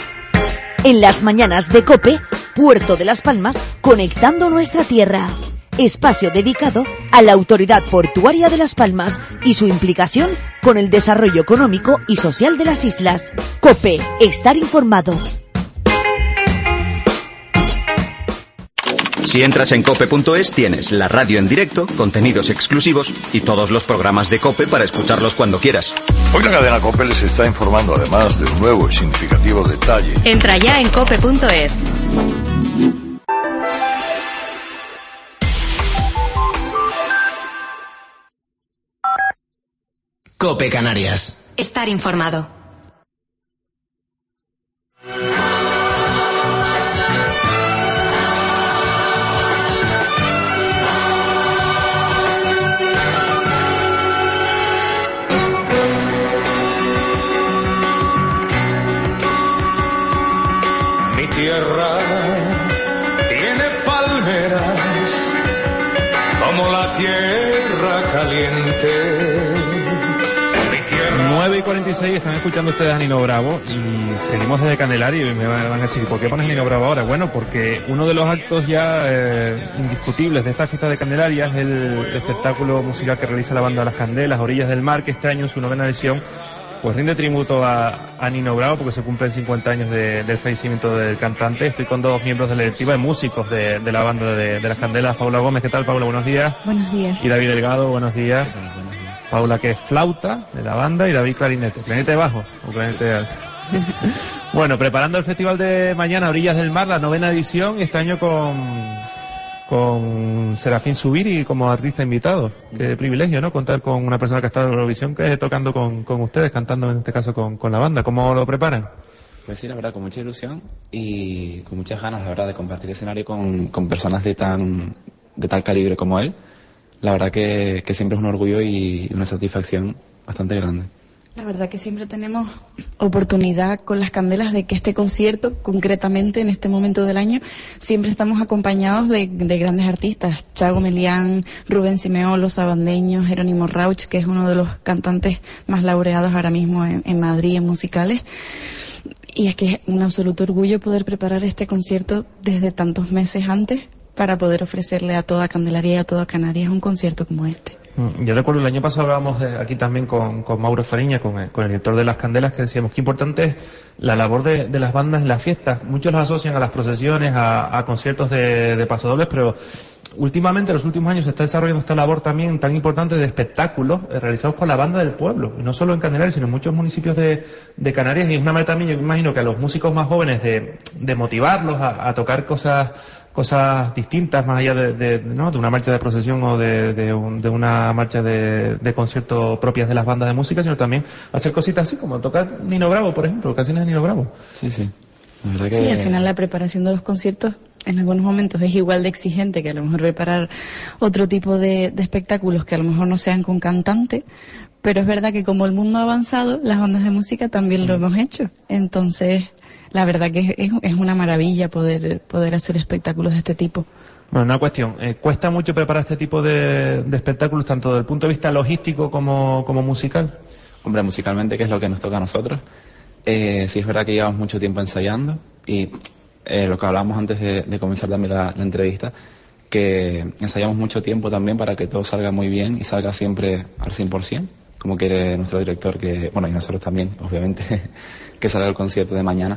En las mañanas de COPE, Puerto de las Palmas, conectando nuestra tierra. espacio dedicado a la Autoridad Portuaria de Las Palmas y su implicación con el desarrollo económico y social de las islas. COPE, estar informado. Si entras en cope punto es tienes la radio en directo, contenidos exclusivos y todos los programas de COPE para escucharlos cuando quieras. Hoy la cadena COPE les está informando además de un nuevo y significativo detalle. Entra ya en cope punto es. COPE Canarias. Estar informado. Tierra tiene palmeras como la tierra caliente. nueve y cuarenta y seis, están escuchando ustedes a Nino Bravo y seguimos desde Candelaria y me van a decir, ¿por qué pones Nino Bravo ahora? Bueno, porque uno de los actos ya eh, indiscutibles de esta fiesta de Candelaria es el espectáculo musical que realiza la banda Las Candelas, Orillas del Mar, que este año en su novena edición pues rinde tributo a, a Nino Bravo porque se cumplen cincuenta años de, del fallecimiento del cantante. Estoy con dos miembros de la directiva de músicos de, de la banda de, de Las Candelas, Paula Gómez. ¿Qué tal, Paula? Buenos días. Buenos días. Y David Delgado, buenos días. Paula, que es flauta de la banda, y David clarinete. ¿Clarinete bajo o clarinete alto? Bueno, preparando el festival de mañana, Orillas del Mar, la novena edición, y este año con... con Serafín Zubiri como artista invitado. Qué privilegio, ¿no? Contar con una persona que ha estado en Eurovisión, que es tocando con, con ustedes, cantando en este caso con, con la banda. ¿Cómo lo preparan? Pues sí, la verdad, con mucha ilusión y con muchas ganas, la verdad, de compartir escenario con, con personas de tan de tal calibre como él. La verdad que, que siempre es un orgullo y una satisfacción bastante grande. La verdad que siempre tenemos oportunidad con Las Candelas de que este concierto, concretamente en este momento del año, siempre estamos acompañados de, de grandes artistas. Chago Melián, Rubén Simeón, Los Sabandeños, Jerónimo Rauch, que es uno de los cantantes más laureados ahora mismo en, en Madrid en musicales. Y es que es un absoluto orgullo poder preparar este concierto desde tantos meses antes para poder ofrecerle a toda Candelaria y a toda Canarias un concierto como este. Yo recuerdo el año pasado hablábamos de, aquí también con, con Mauro Fariña, con el, con el director de Las Candelas, que decíamos que importante es la labor de, de las bandas en las fiestas. Muchos las asocian a las procesiones, a, a conciertos de, de pasodobles, pero últimamente, en los últimos años, se está desarrollando esta labor también tan importante de espectáculos eh, realizados por la banda del pueblo, y no solo en Candelaria, sino en muchos municipios de, de Canarias. Y es una manera también, yo imagino, que a los músicos más jóvenes de, de motivarlos a, a tocar cosas cosas distintas, más allá de, de, ¿no? de una marcha de procesión o de, de, un, de una marcha de, de concierto propias de las bandas de música, sino también hacer cositas así, como tocar Nino Bravo, por ejemplo, canciones de Nino Bravo. Sí, sí. La verdad que... Sí, al final la preparación de los conciertos en algunos momentos es igual de exigente que a lo mejor preparar otro tipo de, de espectáculos que a lo mejor no sean con cantante, pero es verdad que como el mundo ha avanzado, las bandas de música también lo hemos hecho. Entonces, la verdad que es, es una maravilla poder poder hacer espectáculos de este tipo. Bueno, una cuestión, eh, ¿cuesta mucho preparar este tipo de, de espectáculos, tanto desde el punto de vista logístico como, como musical? Hombre, musicalmente, que es lo que nos toca a nosotros, eh, sí es verdad que llevamos mucho tiempo ensayando y eh, lo que hablábamos antes de, de comenzar también la, la entrevista, que ensayamos mucho tiempo también para que todo salga muy bien y salga siempre al cien por ciento, como quiere nuestro director, que bueno, y nosotros también, obviamente, que salga el concierto de mañana.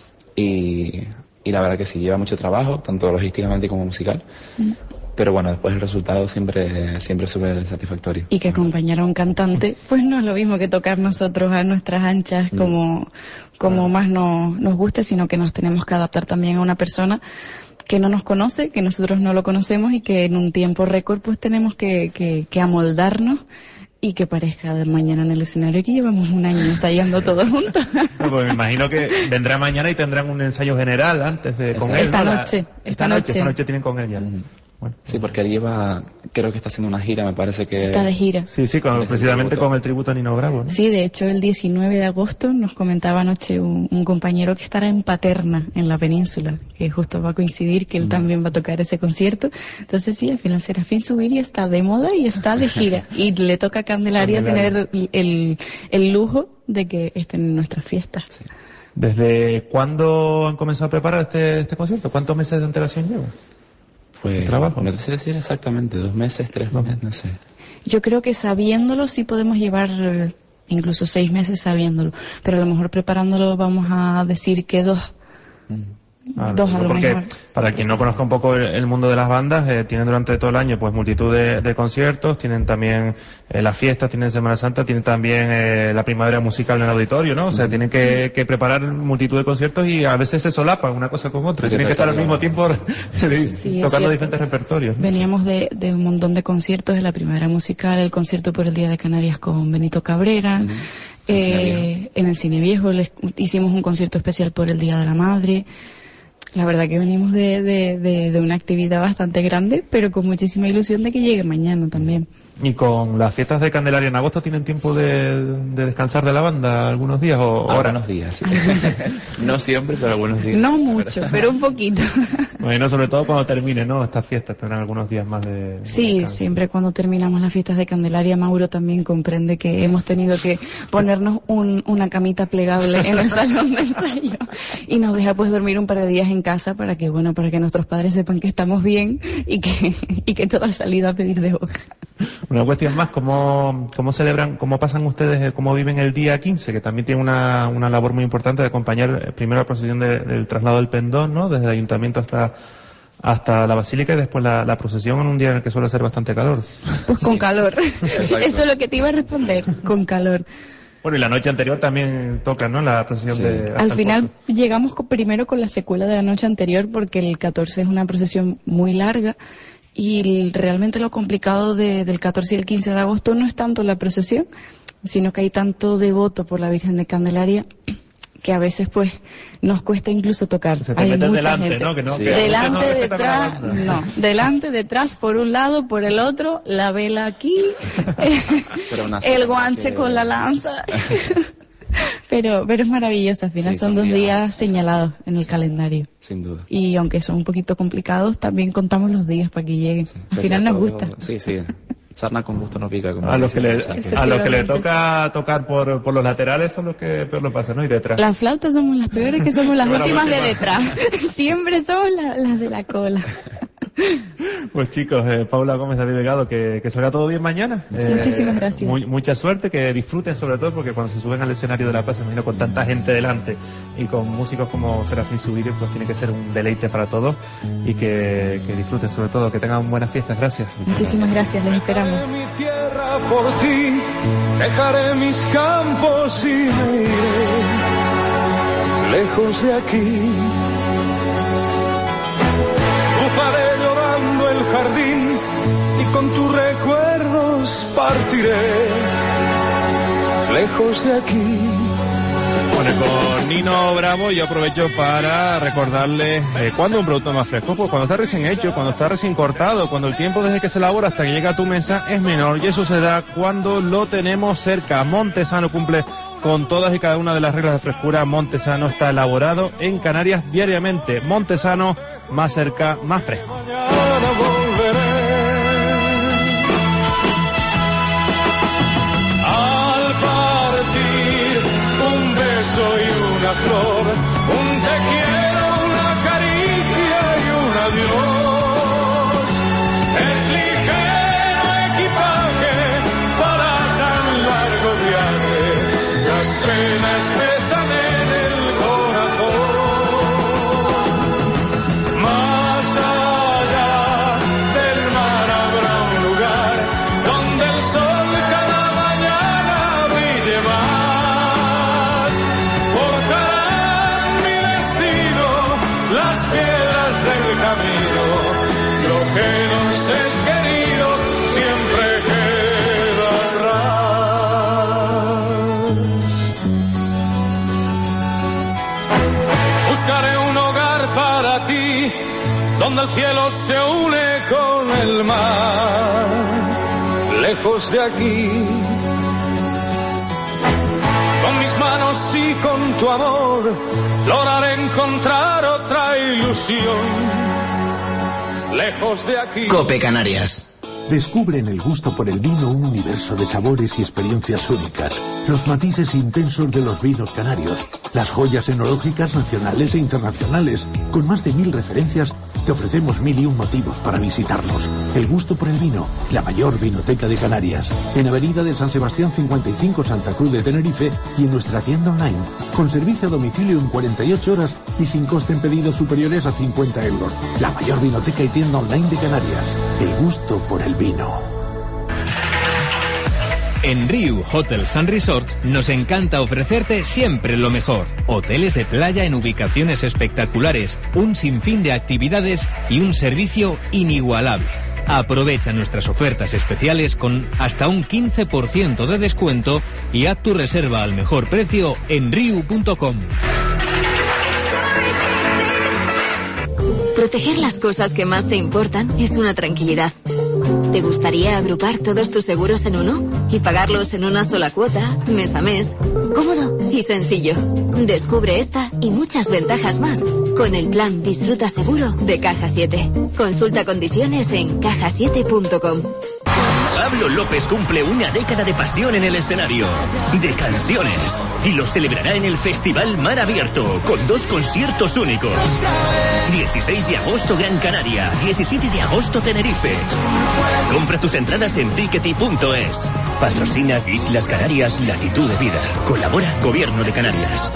Y, y la verdad que sí, lleva mucho trabajo, tanto logísticamente como musical, mm. pero bueno, después el resultado siempre siempre es súper satisfactorio. Y que acompañar a un cantante, pues no es lo mismo que tocar nosotros a nuestras anchas, mm. como, como mm. más nos, nos guste, sino que nos tenemos que adaptar también a una persona que no nos conoce, que nosotros no lo conocemos y que en un tiempo récord pues tenemos que, que, que amoldarnos y que parezca de mañana en el escenario que llevamos un año ensayando todos juntos. No, pues me imagino que vendrá mañana y tendrán un ensayo general antes de con él. Esta ¿no? noche. Esta, esta noche. noche. Esta noche tienen con él ya. Mm. Bueno, sí, porque él lleva, creo que está haciendo una gira, me parece que... Está de gira. Sí, sí, con, precisamente con el tributo a Nino Bravo, ¿no? Sí, de hecho el diecinueve de agosto nos comentaba anoche un, un compañero que estará en Paterna, en la península, que justo va a coincidir que él mm. también va a tocar ese concierto. Entonces sí, al final Serafín Zubiri está de moda y está de gira. Y le toca a Candelaria, Candelaria. tener el, el lujo de que estén en nuestras fiestas. Sí. ¿Desde cuándo han comenzado a preparar este, este concierto? ¿Cuántos meses de antelación llevan? Fue trabajo. No sé decir exactamente, dos meses, tres meses, no sé. Yo creo que sabiéndolo sí podemos llevar eh, incluso seis meses sabiéndolo, pero a lo mejor preparándolo vamos a decir que dos. Mm. Claro, Dos a lo porque mejor. Para quien no conozca un poco el, el mundo de las bandas, eh, tienen durante todo el año pues multitud de, de conciertos, tienen también eh, las fiestas, tienen Semana Santa, tienen también eh, la primavera musical en el auditorio, ¿no? O sea, tienen que, que preparar multitud de conciertos y a veces se solapan una cosa con otra, tienen que estar al mismo tiempo Sí, tocando diferentes repertorios, ¿no? Veníamos de, de un montón de conciertos de la primavera musical, el concierto por el Día de Canarias con Benito Cabrera, uh-huh. eh, en el Cine Viejo les, hicimos un concierto especial por el Día de la Madre. La verdad que venimos de, de, de, de una actividad bastante grande, pero con muchísima ilusión de que llegue mañana también. ¿Y con las fiestas de Candelaria en agosto tienen tiempo de, de descansar de la banda algunos días o ahora? Algunos días, sí. No siempre, pero algunos días. No mucho, pero un poquito. Bueno, sobre todo cuando termine, ¿no? Estas fiestas tendrán algunos días más de... de sí, descanso. Siempre cuando terminamos las fiestas de Candelaria, Mauro también comprende que hemos tenido que ponernos un, una camita plegable en el salón de ensayo y nos deja pues dormir un par de días en casa para que, bueno, para que nuestros padres sepan que estamos bien y que, y que todo ha salido a pedir de boca. Una cuestión más, ¿cómo, cómo celebran, cómo pasan ustedes, cómo viven el día quince? Que también tiene una, una labor muy importante de acompañar primero la procesión de, del traslado del pendón, ¿no? Desde el ayuntamiento hasta hasta la basílica y después la, la procesión en un día en el que suele hacer bastante calor. Pues con sí. calor. Eso es lo que te iba a responder, con calor. Bueno, y la noche anterior también toca, ¿no? La procesión sí. de... Al final llegamos con, primero con la secuela de la noche anterior porque el catorce es una procesión muy larga. Y realmente lo complicado de, del catorce y el quince de agosto no es tanto la procesión, sino que hay tanto devoto por la Virgen de Candelaria que a veces pues nos cuesta incluso tocar. Se te hay meten mucha delante, gente. ¿no? Que no, sí. que Delante, no detrás, no. Delante, detrás, por un lado, por el otro, la vela aquí, el guanche que... con la lanza. Pero, pero es maravilloso, al final sí, son, son dos días, días señalados en el calendario. Sin duda. Y aunque son un poquito complicados, también contamos los días para que lleguen. Sí, al final nos gusta. Sí, sí. Sarna con gusto no pica. Como a los que le, a los que le toca tocar por, por los laterales son los que peor lo pasan, ¿no? Y detrás. Las flautas somos las peores, que somos las últimas de detrás. Siempre somos la, las de la cola. Pues chicos, eh, Paula Gómez, David Delgado, que, que salga todo bien mañana. Eh, Muchísimas gracias. Muy, mucha suerte, que disfruten sobre todo, porque cuando se suben al escenario de La Plaza, imagino con tanta gente delante y con músicos como Serafín Zubiri, pues tiene que ser un deleite para todos y que, que disfruten sobre todo, que tengan buenas fiestas. Gracias. Muchísimas gracias, les esperamos. Dejaré mi tierra por ti, dejaré mis campos y me iré lejos de aquí. Cruzaré llorando el jardín y con tus recuerdos partiré lejos de aquí. Bueno, con Nino Bravo yo aprovecho para recordarles eh, cuándo un producto más fresco, pues cuando está recién hecho, cuando está recién cortado, cuando el tiempo desde que se elabora hasta que llega a tu mesa es menor, y eso se da cuando lo tenemos cerca. Montesano cumple con todas y cada una de las reglas de frescura. Montesano está elaborado en Canarias diariamente. Montesano, más cerca, más fresco. Al partir un beso y una flor, un te quiero, una caricia y un adiós. Es ligero equipaje para tan largo viaje. Las penas pesan en el corazón. Más allá del mar habrá un lugar donde el sol cada mañana brille más. Portarán mi destino las piedras del camino. Lo que nos es querido siempre queda atrás. Buscaré un hogar para ti, donde el cielo se une con el mar, lejos de aquí. Con mis manos y con tu amor, lograré encontrar otra ilusión, lejos de aquí. Cope Canarias. Descubre en el gusto por el vino un universo de sabores y experiencias únicas. Los matices intensos de los vinos canarios, las joyas enológicas nacionales e internacionales. Con más de mil referencias, te ofrecemos mil y un motivos para visitarnos. El gusto por el vino, la mayor vinoteca de Canarias. En Avenida de San Sebastián cincuenta y cinco, Santa Cruz de Tenerife, y en nuestra tienda online, con servicio a domicilio en cuarenta y ocho horas y sin coste en pedidos superiores a cincuenta euros. La mayor vinoteca y tienda online de Canarias. El gusto por el vino. En Riu Hotels and Resorts nos encanta ofrecerte siempre lo mejor. Hoteles de playa en ubicaciones espectaculares, un sinfín de actividades y un servicio inigualable. Aprovecha nuestras ofertas especiales con hasta un quince por ciento de descuento y haz tu reserva al mejor precio en riu punto com. Proteger las cosas que más te importan es una tranquilidad. ¿Te gustaría agrupar todos tus seguros en uno y pagarlos en una sola cuota, mes a mes? Cómodo y sencillo. Descubre esta y muchas ventajas más con el plan Disfruta Seguro de Caja siete. Consulta condiciones en caja siete punto com. Pablo López cumple una década de pasión en el escenario, de canciones, y lo celebrará en el Festival Mar Abierto, con dos conciertos únicos. dieciséis de agosto Gran Canaria, diecisiete de agosto Tenerife. Compra tus entradas en tickety punto es. Patrocina Islas Canarias Latitud de Vida. Colabora Gobierno de Canarias.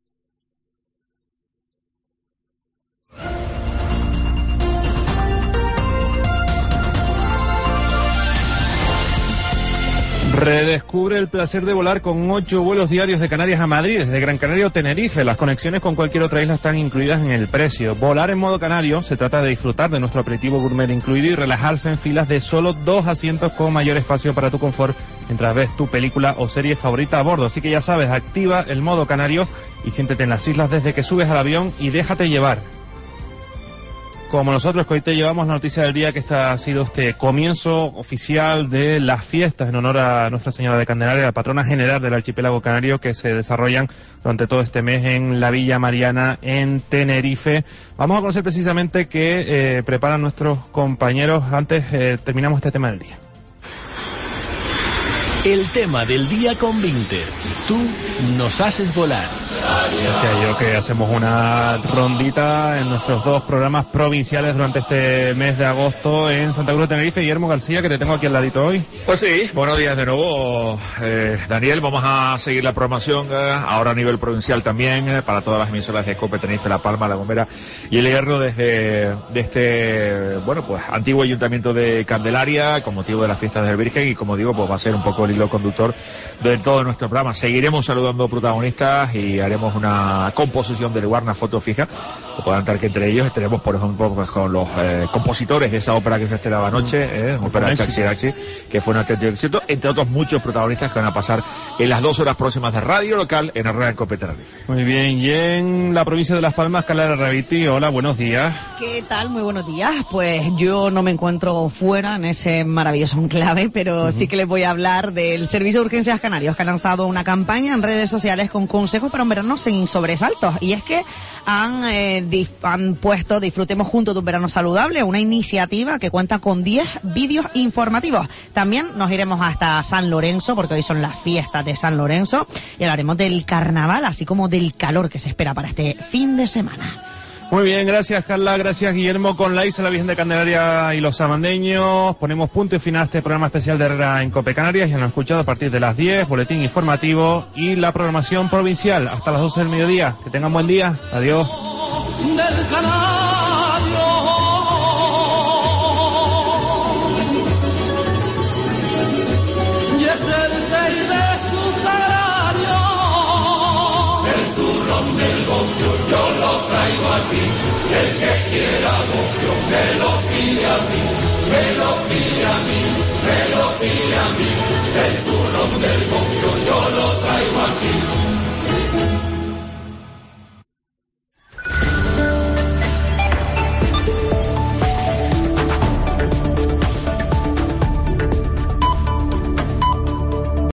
Redescubre el placer de volar con ocho vuelos diarios de Canarias a Madrid, desde Gran Canaria o Tenerife. Las conexiones con cualquier otra isla están incluidas en el precio. Volar en modo canario se trata de disfrutar de nuestro aperitivo gourmet incluido y relajarse en filas de solo dos asientos con mayor espacio para tu confort mientras ves tu película o serie favorita a bordo. Así que ya sabes, activa el modo canario y siéntete en las islas desde que subes al avión y déjate llevar. Como nosotros, que hoy te llevamos la noticia del día, que este ha sido este comienzo oficial de las fiestas en honor a Nuestra Señora de Candelaria, la patrona general del archipiélago canario, que se desarrollan durante todo este mes en la Villa Mariana en Tenerife. Vamos a conocer precisamente qué eh, preparan nuestros compañeros. Antes eh, terminamos este tema del día. El tema del día con Vinter. Tú nos haces volar. Decía yo que hacemos una rondita en nuestros dos programas provinciales durante este mes de agosto en Santa Cruz de Tenerife. Guillermo García, que te tengo aquí al ladito hoy. Pues sí, buenos días de nuevo, eh, Daniel. Vamos a seguir la programación eh, ahora a nivel provincial también, eh, para todas las emisoras de COPE, Tenerife, La Palma, La Gomera y El Hierro, desde de este, bueno, pues antiguo ayuntamiento de Candelaria, con motivo de las fiestas del Virgen, y como digo, pues va a ser un poco el hilo conductor de todo nuestro programa. Seguiremos saludando protagonistas y haremos una composición del lugar, una foto fija, que puedan estar que entre ellos estaremos, por ejemplo, pues, con los eh, compositores de esa ópera que se estrenaba anoche, eh, ópera Chachi Chachi, que fue un auténtico éxito, entre otros muchos protagonistas que van a pasar en las dos horas próximas de radio local en Herrera en Cope Tenerife. Muy bien, y en la provincia de Las Palmas, Carla Reviti, hola, buenos días. ¿Qué tal? Muy buenos días. Pues yo no me encuentro fuera en ese maravilloso enclave, pero uh-huh. sí que les voy a hablar del Servicio de Urgencias Canarios, que ha lanzado una campaña en redes sociales con consejos para un verano sin sobresaltos. Y es que han, eh, dif- han puesto Disfrutemos Juntos de un Verano Saludable, una iniciativa que cuenta con diez vídeos informativos. También nos iremos hasta San Lorenzo, porque hoy son las fiestas de San Lorenzo, y hablaremos del carnaval, así como del calor que se espera para este fin de semana. Muy bien, gracias Carla, gracias Guillermo. Con la Isla Virgen de Candelaria y los samandeños ponemos punto y final a este programa especial de Herrera en Cope Canarias. Ya lo han escuchado a partir de las diez, boletín informativo y la programación provincial hasta las doce del mediodía. Que tengan buen día, adiós. Del canal.